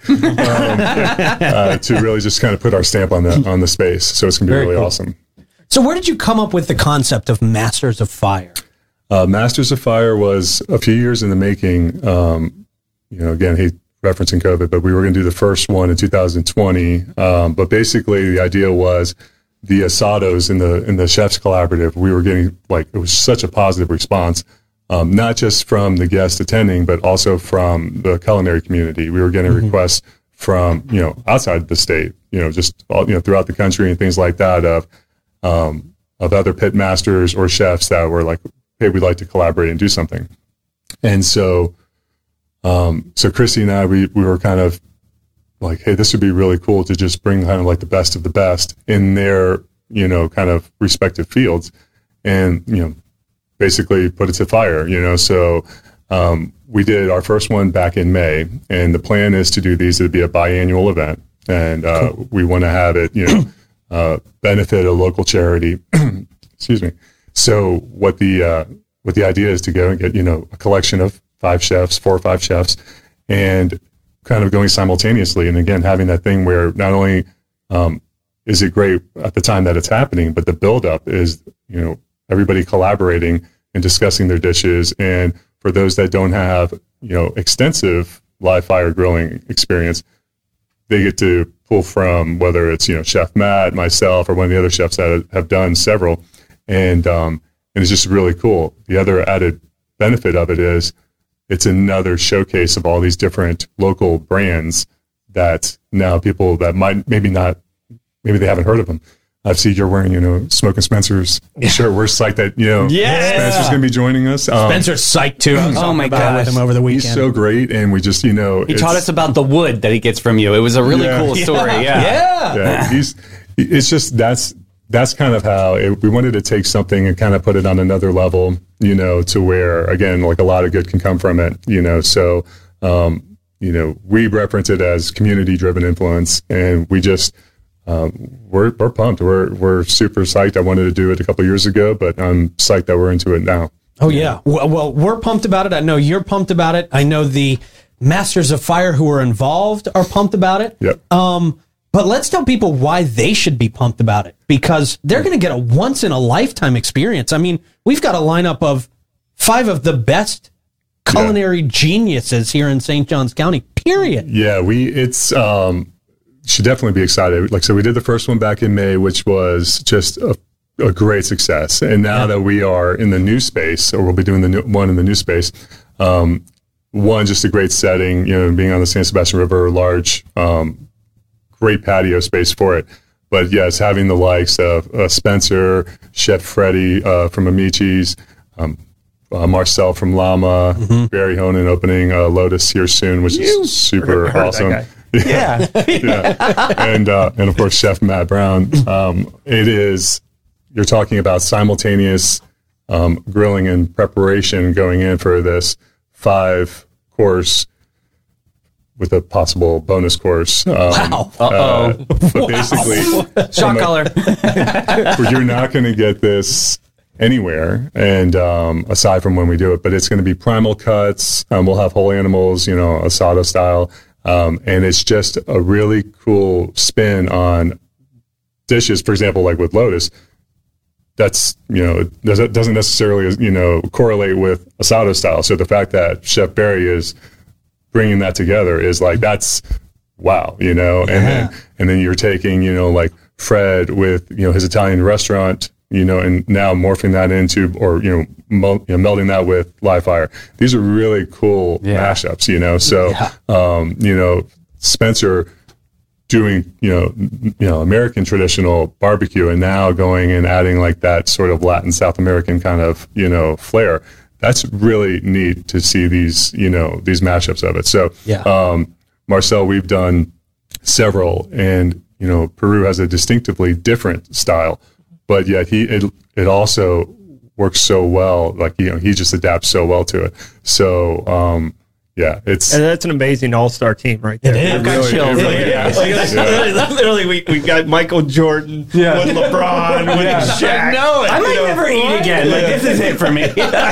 S5: to really just kind of put our stamp on the space. So it's going to be really awesome.
S1: So where did you come up with the concept of Masters of Fire?
S5: Masters of Fire was a few years in the making. Again, referencing COVID, but we were going to do the first one in 2020. But basically the idea was the asados in the Chefs Collaborative, we were getting, it was such a positive response, not just from the guests attending, but also from the culinary community. We were getting requests from, outside the state, just all, throughout the country and things like that of other pit masters or chefs that were like, hey, we'd like to collaborate and do something. And so Chrissy and I, we were kind of like, hey, this would be really cool to just bring kind of like the best of the best in their, kind of respective fields and, basically put it to fire, So we did our first one back in May, and the plan is to do these to be a biannual event. And cool. We want to have it, benefit a local charity. Excuse me. So what the idea is to go and get, a collection of 4 or 5 chefs, and kind of going simultaneously. And again, having that thing where not only is it great at the time that it's happening, but the buildup is, everybody collaborating and discussing their dishes. And for those that don't have, extensive live fire grilling experience, they get to pull from whether it's, Chef Matt, myself, or one of the other chefs that have done several. And it's just really cool. The other added benefit of it is it's another showcase of all these different local brands that now people that maybe they haven't heard of them. I've seen you're wearing, Smoke and Spencer's shirt. We're psyched that, Spencer's going to be joining us.
S1: Spencer's psyched too.
S2: Oh my gosh.
S1: With him over the weekend.
S5: He's so great. And we just,
S2: he taught us about the wood that he gets from you. It was a really cool story. Yeah.
S5: It's just, that's that's kind of how we wanted to take something and kind of put it on another level, to where, again, like a lot of good can come from it, so, we reference it as community-driven influence, and we just, we're pumped. We're super psyched. I wanted to do it a couple of years ago, but I'm psyched that we're into it now.
S1: Oh, yeah. Well, we're pumped about it. I know you're pumped about it. I know the Masters of Fire who are involved are pumped about it.
S5: Yep.
S1: But let's tell people why they should be pumped about it, because they're going to get a once-in-a-lifetime experience. I mean, we've got a lineup of 5 of the best culinary geniuses here in St. Johns County, period.
S5: Yeah, should definitely be excited. Like, so we did the first one back in May, which was just a great success. And now that we are in the new space, or we'll be doing the one in the new space, one, just a great setting, being on the San Sebastian River, large, great patio space for it. But yes, having the likes of Spencer, Chef Freddie from Amici's, Marcel from Llama, Barry Honan opening Lotus here soon, which is super awesome. Yeah. And of course, Chef Matt Brown. You're talking about simultaneous grilling and preparation going in for this 5-course with a possible bonus course.
S1: Wow.
S5: But basically,
S2: Shot color.
S5: you're not going to get this anywhere, and aside from when we do it, but it's going to be primal cuts. We'll have whole animals, asado style. And it's just a really cool spin on dishes. For example, like with Lotus, that's, doesn't necessarily, correlate with asado style. So the fact that Chef Barry is bringing that together is like, that's wow, and then you're taking, like Fred with, his Italian restaurant, and now morphing that into, or, melding that with live fire. These are really cool mashups, So, Spencer doing, American traditional barbecue, and now going and adding like that sort of Latin South American kind of, flair. That's really neat to see these, these mashups of it. So, Marcel, we've done several, and, Peru has a distinctively different style. But yet it also works so well. Like, he just adapts so well to it. So, and
S3: that's an amazing all-star team right there.
S1: It is.
S2: I've got chills.
S3: Literally, we got Michael Jordan with LeBron, with Shaq.
S2: I know it. I might never eat again. Like, this is it for me.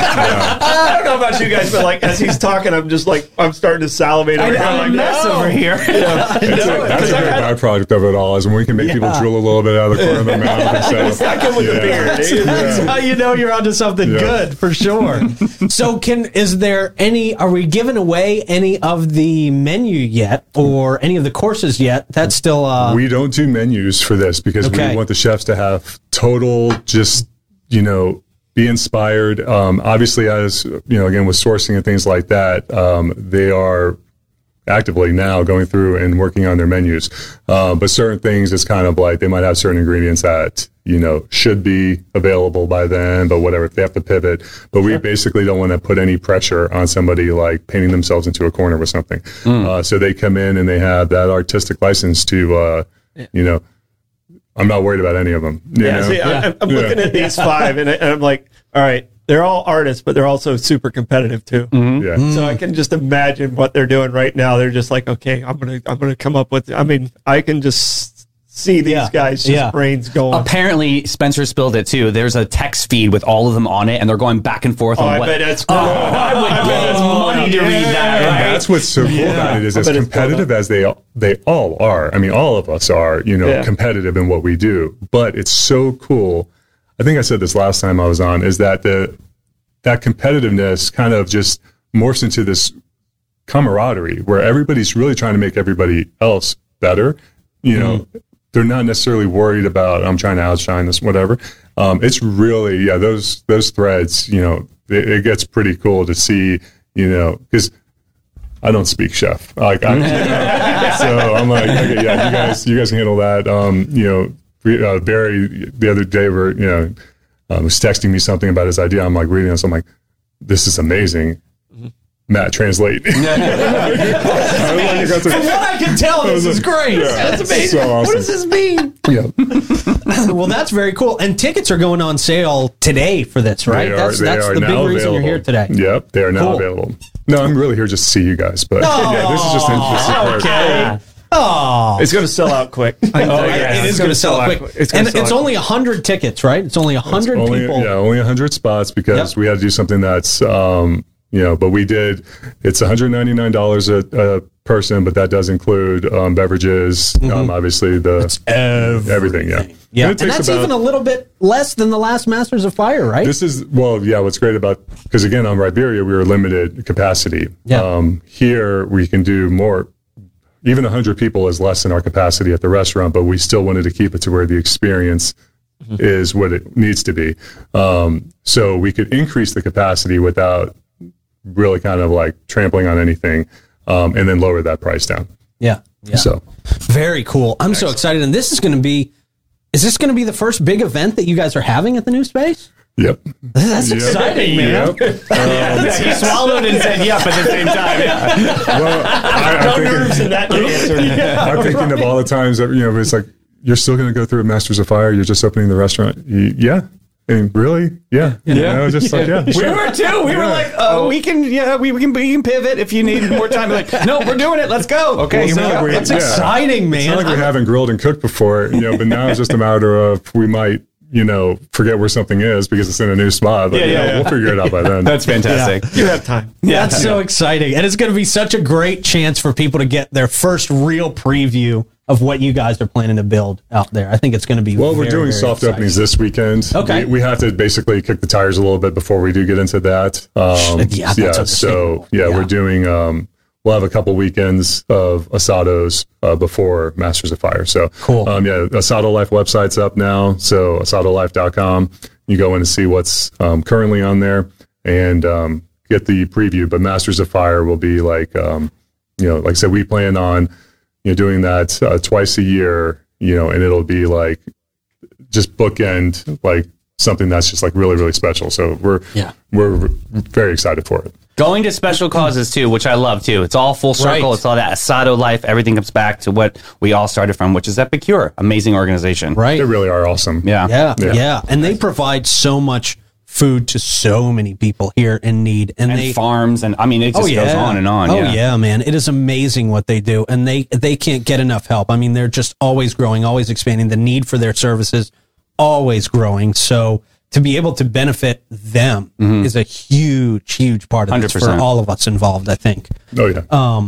S3: I don't know about you guys, but like, as he's talking, I'm just like, I'm starting to salivate.
S2: I'm a mess over here.
S5: That's a great byproduct of it all, is when we can make people drool a little bit out of the corner of their mouth.
S3: It's not good with the beer.
S1: That's how you know you're onto something good, for sure. So are we giving away any of the menu yet, or any of the courses yet? That's still
S5: we don't do menus for this, because we want the chefs to have total, just be inspired. Obviously, as again, with sourcing and things like that, they are actively now going through and working on their menus. But certain things, it's kind of like they might have certain ingredients that, should be available by then, but whatever, if they have to pivot. But we basically don't want to put any pressure on somebody like painting themselves into a corner with something. So they come in and they have that artistic license to, I'm not worried about any of them.
S3: I'm looking at these 5 and I'm like, all right, they're all artists, but they're also super competitive too. So I can just imagine what they're doing right now. They're just like, okay, I'm gonna come up with. I mean, I can just see these guys just brains going.
S2: Apparently, Spencer spilled it too. There's a text feed with all of them on it, and they're going back and forth.
S3: I bet that's cool.
S2: I would pay money to read that. Right?
S5: That's what's so cool about it, is as competitive as they all are. I mean, all of us are, competitive in what we do. But it's so cool. I think I said this last time I was on, is that that competitiveness kind of just morphs into this camaraderie where everybody's really trying to make everybody else better. They're not necessarily worried about, I'm trying to outshine this, whatever. It's really, those threads, it gets pretty cool to see, because I don't speak chef. Like, so I'm like, okay, you guys can handle that. Barry the other day was texting me something about his idea. I'm like reading this. I'm like, this is amazing. Matt, translate.
S1: From what I can tell, this is great.
S5: That's amazing. So awesome.
S1: What does this mean?
S5: Yeah.
S1: Well, that's very cool. And tickets are going on sale today for this, right? That's the big reason you're here today.
S5: Yep, they are now
S1: Cool.
S5: available. No, I'm really here just to see you guys, but yeah, this is just interesting.
S1: Okay. Oh,
S3: It's going to sell out quick.
S1: it is going to sell out quick. It's only 100 tickets, right? It's only 100 people.
S5: Yeah, only 100 spots because we had to do something that's, but we did, it's $199 a person, but that does include beverages, obviously everything, yeah.
S1: Yeah,
S5: And
S1: and that's even a little bit less than the last Masters of Fire, right?
S5: This is, what's great about, because again, on Riberia, we were limited capacity.
S1: Yeah.
S5: Here, we can do more. Even 100 people is less than our capacity at the restaurant, but we still wanted to keep it to where the experience is what it needs to be. So we could increase the capacity without really kind of like trampling on anything, and then lower that price down.
S1: Yeah.
S5: So
S1: Very cool. I'm so excited. And this is going to be, is this going to be the first big event that you guys are having at the new space?
S5: Yep.
S1: That's exciting, man.
S5: Yep.
S2: He swallowed and said yep at the same time. Yeah.
S5: Well, I'm
S3: nerves in that answer.
S5: I'm thinking of all the times that, it's like, you're still going to go through a Masters of Fire. You're just opening the restaurant. Yeah. And really? Yeah. Just like, yeah.
S2: We were too. We were like, we can pivot if you need more time. Like, no, we're doing it. Let's go. Okay.
S5: Well,
S2: here we go.
S1: That's exciting, man.
S5: It's not like we haven't grilled and cooked before, but now it's just a matter of we might, forget where something is because it's in a new spot. But we'll figure it out by then.
S2: That's fantastic.
S3: You have time.
S1: That's so exciting. And it's going to be such a great chance for people to get their first real preview of what you guys are planning to build out there. I think it's going to be
S5: Well, we're doing
S1: very
S5: soft
S1: exciting.
S5: openings this weekend.
S1: Okay.
S5: We have to basically kick the tires a little bit before we do get into that.
S1: That's understandable.
S5: We're doing, we'll have a couple weekends of asados before Masters of Fire. So,
S1: Cool.
S5: Asado Life website's up now. So, asadolife.com. You go in and see what's currently on there and get the preview. But Masters of Fire will be like I said, we plan on doing that twice a year, and it'll be like just bookend like something that's just like really, really special. So we're very excited for it.
S2: Going to special causes too, which I love too. It's all full circle.
S1: Right.
S2: It's all that Asado Life. Everything comes back to what we all started from, which is Epicure. Amazing organization.
S1: Right.
S5: They really are awesome.
S1: Yeah. And they provide so much food to so many people here in need. And they
S2: farms. And I mean, it just goes on and on.
S1: Yeah, man. It is amazing what they do. And they can't get enough help. I mean, they're just always growing, always expanding. The need for their services always growing. So to be able to benefit them is a huge, huge part of this for
S2: 100%.
S1: all of us involved, I think.
S5: Oh, yeah.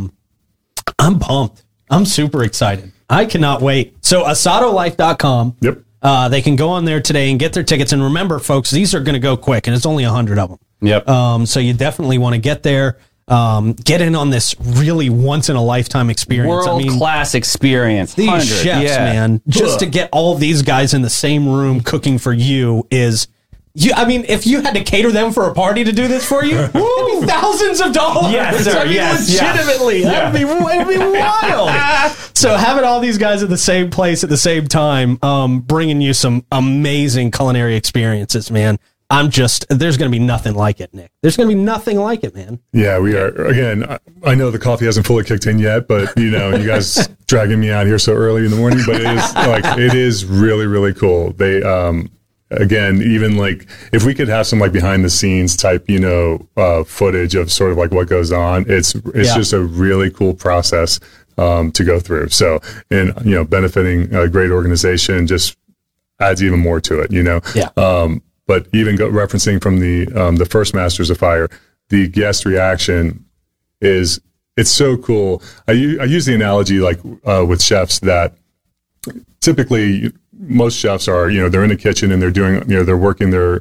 S1: I'm pumped. I'm super excited. I cannot wait. So asadolife.com.
S5: Yep.
S1: They can go on there today and get their tickets. And remember, folks, these are going to go quick, and it's only 100 of them.
S2: Yep.
S1: So you definitely want to get there, get in on this really once-in-a-lifetime experience.
S2: World-class experience.
S1: These
S2: 100.
S1: chefs, man, just to get all these guys in the same room cooking for you is... if you had to cater them for a party to do this for you, it'd be thousands of dollars.
S2: Yes, sir.
S1: Legitimately. It'd be wild. So having all these guys at the same place at the same time, bringing you some amazing culinary experiences, man. There's going to be nothing like it, Nick. There's going to be nothing like it, man.
S5: Yeah, we are. Again, I know the coffee hasn't fully kicked in yet, but you guys dragging me out here so early in the morning, but it is really, really cool. They, again, even like if we could have some like behind the scenes type, footage of sort of like what goes on, it's just a really cool process to go through. So, and benefiting a great organization just adds even more to it.
S1: Yeah.
S5: But even referencing from the first Masters of Fire, the guest reaction it's so cool. I use the analogy like with chefs that typically most chefs are, they're in the kitchen and they're doing, they're working their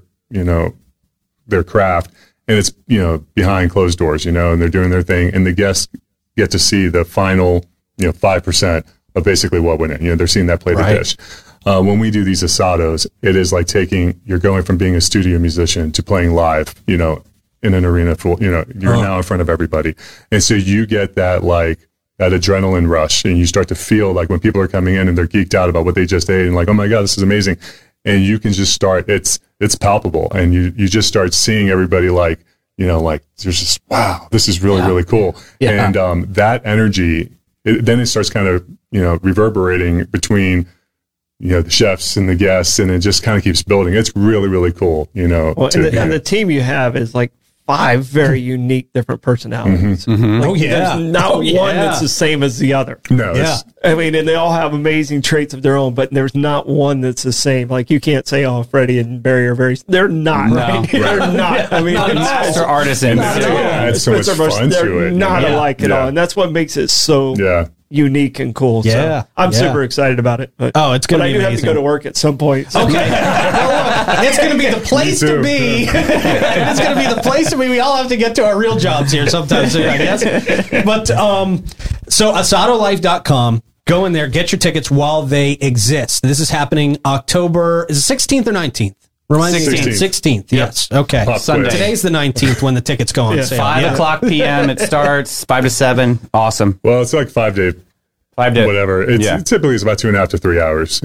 S5: craft, and it's, behind closed doors, and they're doing their thing, and the guests get to see the final, 5% of basically what went in. They're seeing that plate of dish. When we do these asados, it is like you're going from being a studio musician to playing live, in an arena full, you're now in front of everybody. And so you get that adrenaline rush, and you start to feel like when people are coming in and they're geeked out about what they just ate and like, oh my God, this is amazing. And you can just start, it's palpable. And you just start seeing everybody like, like there's just, wow, this is really, really cool.
S1: Yeah.
S5: And that energy, then it starts kind of, reverberating between, the chefs and the guests, and it just kind of keeps building. It's really, really cool,
S3: Well, and the team you have is like 5 very unique different personalities. Like, there's not one that's the same as the other.
S5: No,
S3: I mean, and they all have amazing traits of their own, but there's not one that's the same. Like, you can't say, oh, Freddie and Barry are they're not. Right? They're not. I mean,
S2: master artisans.
S5: It's so much fun
S3: they're
S5: to it.
S3: not alike at all, and that's what makes it so unique and cool.
S1: Yeah.
S3: So I'm super excited about it. But,
S1: it's going to be
S3: I do
S1: amazing.
S3: have to go to work at some point. So.
S1: Okay. Well, look, it's going to be the place to be. It's going to be the place to be. We all have to get to our real jobs here sometime soon, I guess. But so AsadoLife.com. Go in there, get your tickets while they exist. This is happening October, is it 16th or 19th? Remind me. 16th. Yes. Okay.
S2: Sunday.
S1: Today's the 19th when the tickets go on sale.
S2: 5 o'clock p.m. It starts 5 to 7. Awesome.
S5: Well, it's like 5 to whatever. It typically is about 2.5 to 3 hours.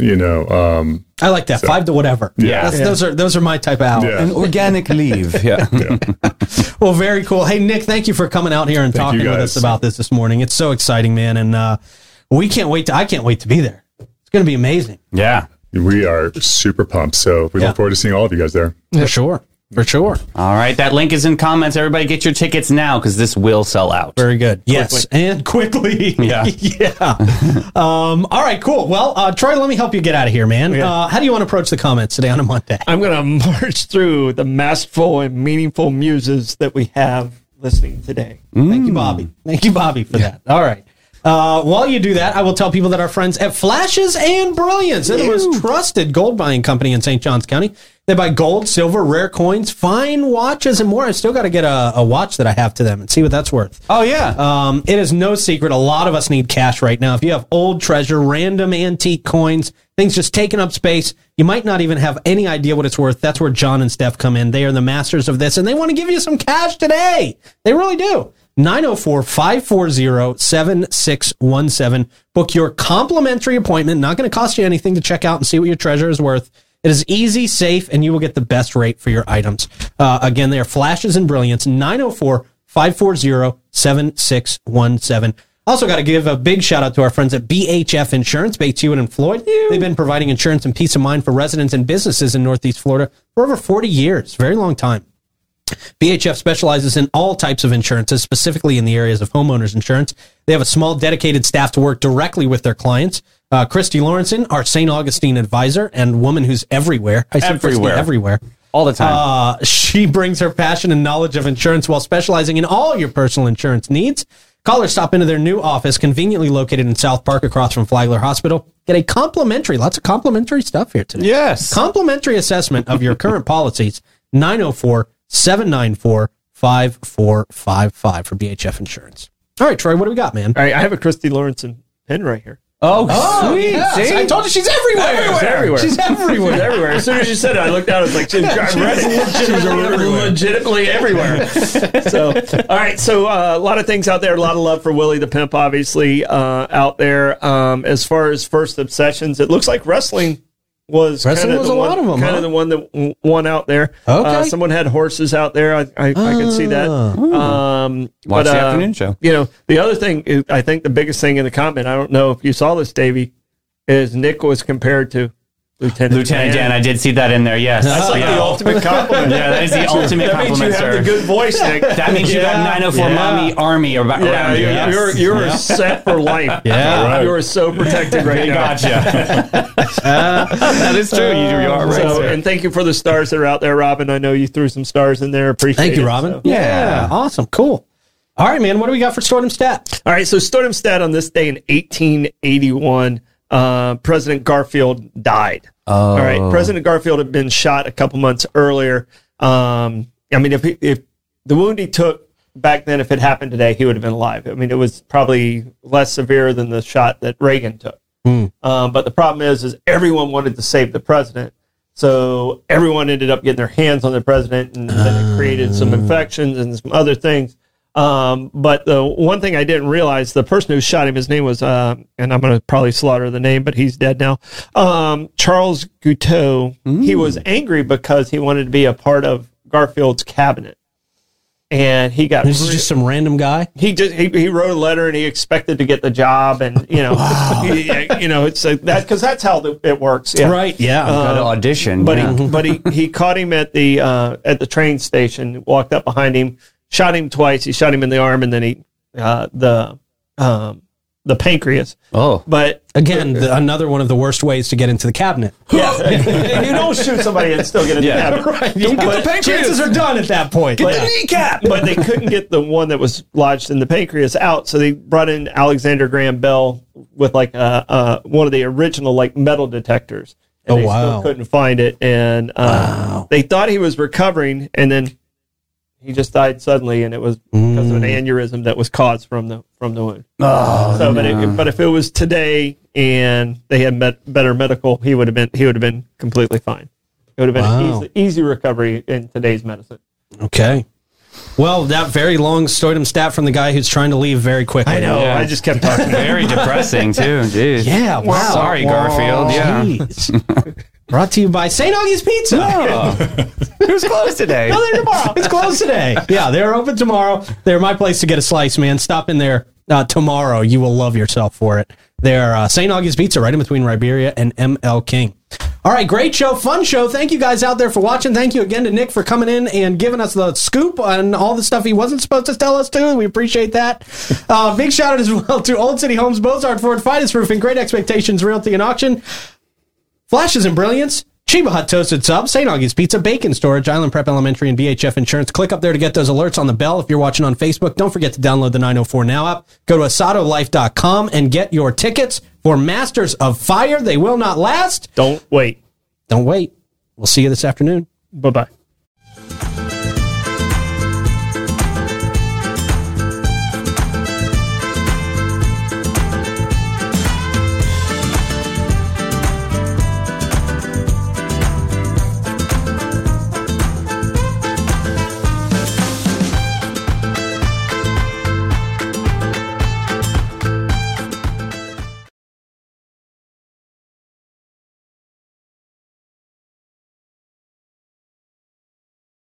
S1: I like that. 5 to whatever.
S5: Yeah.
S1: Those are my type of hours.
S5: Yeah.
S2: An organic leave. Yeah.
S1: Well, very cool. Hey, Nick, thank you for coming out here and talking with us about this morning. It's so exciting, man, and I can't wait to be there. It's going to be amazing.
S2: Yeah.
S5: We are super pumped. So we look forward to seeing all of you guys there.
S1: For sure.
S2: All right. That link is in comments. Everybody get your tickets now because this will sell out.
S1: Very good. Yes. And quickly.
S2: Yeah.
S1: All right, cool. Well, Troy, let me help you get out of here, man. How do you want to approach the comments today on a Monday?
S3: I'm going to march through the masterful and meaningful muses that we have listening today.
S1: Thank you, Bobby. Thank you, Bobby, for that. All right. While you do that, I will tell people that our friends at Flashes and Brilliance, they're the most trusted gold buying company in St. Johns County. They buy gold, silver, rare coins, fine watches, and more. I still got to get a watch that I have to them and see what that's worth.
S2: Oh, yeah.
S1: It is no secret. A lot of us need cash right now. If you have old treasure, random antique coins, things just taking up space, you might not even have any idea what it's worth. That's where John and Steph come in. They are the masters of this, and they want to give you some cash today. They really do. 904-540-7617. Book your complimentary appointment. Not going to cost you anything to check out and see what your treasure is worth. It is easy, safe, and you will get the best rate for your items. Again, they are Flashes and Brilliance. 904-540-7617. Also got to give a big shout out to our friends at BHF Insurance, Bates, Hewitt, and Floyd. They've been providing insurance and peace of mind for residents and businesses in Northeast Florida for over 40 years. Very long time. BHF specializes in all types of insurances, specifically in the areas of homeowners insurance. They have a small dedicated staff to work directly with their clients. Christy Lawrenson, our St. Augustine advisor and woman who's everywhere. I said
S2: Everywhere.
S1: Christy, everywhere.
S2: All the time.
S1: She brings her passion and knowledge of insurance while specializing in all your personal insurance needs. Call or stop into their new office, conveniently located in South Park across from Flagler Hospital. Get a lots of complimentary stuff here today.
S2: Yes.
S1: Complimentary assessment of your current policies. 904-794-5455 for BHF Insurance. All right, Troy, what do we got, man?
S3: All right, I have a Christy Lawrenson pin right here.
S2: Oh, sweet.
S1: Yes.
S2: See?
S1: I told you she's everywhere. She's everywhere.
S3: She's everywhere. As soon as you said it, I looked out. It's like she's legitimately everywhere. So, all right. So, a lot of things out there. A lot of love for Willie the Pimp, obviously, out there. As far as first obsessions, it looks like wrestling was
S1: a lot of them,
S3: kind of the one that won out there.
S1: Okay.
S3: Someone had horses out there. I could see that.
S2: Watch the afternoon show.
S3: The other thing is, I think the biggest thing in the comment, I don't know if you saw this, Davey, is Nick was compared to Lieutenant Dan.
S2: I did see that in there, yes.
S3: That's like the ultimate compliment.
S2: Yeah, that is the ultimate
S3: That means
S2: compliment,
S3: you have
S2: sir.
S3: the good voice, Nick.
S2: That means you got 904 Mommy Army around you. Yes.
S3: You're set for life.
S1: Yeah.
S5: Right.
S3: You are so protected right now.
S2: Gotcha. That is true. You are right.
S3: So,
S2: sir.
S3: and thank you for the stars that are out there, Robin. I know you threw some stars in there. Appreciate it.
S1: Thank you, Robin.
S3: So.
S1: Yeah. Awesome. Cool. All right, man. What do we got for Stordom Stat?
S3: All right, so Stordom Stat on this day in 1881, President Garfield died. All right, President Garfield had been shot a couple months earlier. I mean, if the wound he took back then, if it happened today, he would have been alive. I mean, it was probably less severe than the shot that Reagan took. But the problem is everyone wanted to save the president. So everyone ended up getting their hands on the president, and then it created some infections and some other things. But the one thing I didn't realize, the person who shot him, his name was, and I'm going to probably slaughter the name, but he's dead now. Charles Guiteau. He was angry because he wanted to be a part of Garfield's cabinet. and he got.
S1: This is just some random guy.
S3: He wrote a letter and he expected to get the job, and it's that because that's how it works. Yeah.
S1: Right? Yeah.
S2: Got to audition.
S3: But he caught him at the train station, walked up behind him, shot him twice. He shot him in the arm, and then the pancreas.
S2: Oh,
S3: but
S1: again, another one of the worst ways to get into the cabinet.
S3: Yeah, you don't shoot somebody and still get in the cabinet.
S1: Right. Don't get the pancreas. Chances are done at that point.
S3: Get the kneecap. But they couldn't get the one that was lodged in the pancreas out, so they brought in Alexander Graham Bell with one of the original metal detectors. And they still couldn't find it, and they thought he was recovering, and then he just died suddenly, and it was because of an aneurysm that was caused from the wound. But if it was today and they had better medical, he would have been completely fine. It would have been an easy recovery in today's medicine.
S1: Okay. Well, that very long Stoidum stat from the guy who's trying to leave very quickly.
S3: I know. Yeah. I just kept talking.
S2: Very depressing too. Jeez.
S1: Yeah. Wow.
S2: Sorry, Garfield. Yeah.
S1: Brought to you by St. Augie's Pizza.
S2: Oh. It was closed today.
S1: No, they're tomorrow. It's closed today. Yeah, they're open tomorrow. They're my place to get a slice, man. Stop in there tomorrow. You will love yourself for it. They're St. Augie's Pizza right in between Riberia and ML King. All right, great show, fun show. Thank you guys out there for watching. Thank you again to Nick for coming in and giving us the scoop on all the stuff he wasn't supposed to tell us to. We appreciate that. Big shout out as well to Old City Homes, Bozard Ford, Finest Roofing, Great Expectations Realty and Auction, Flashes and Brilliance, Chiba Hut Toasted Sub, St. Augie's Pizza, Bacon Storage, Island Prep Elementary, and VHF Insurance. Click up there to get those alerts on the bell. If you're watching on Facebook, don't forget to download the 904 Now app. Go to AsadoLife.com and get your tickets for Masters of Fire. They will not last.
S3: Don't wait.
S1: Don't wait. We'll see you this afternoon.
S3: Bye-bye.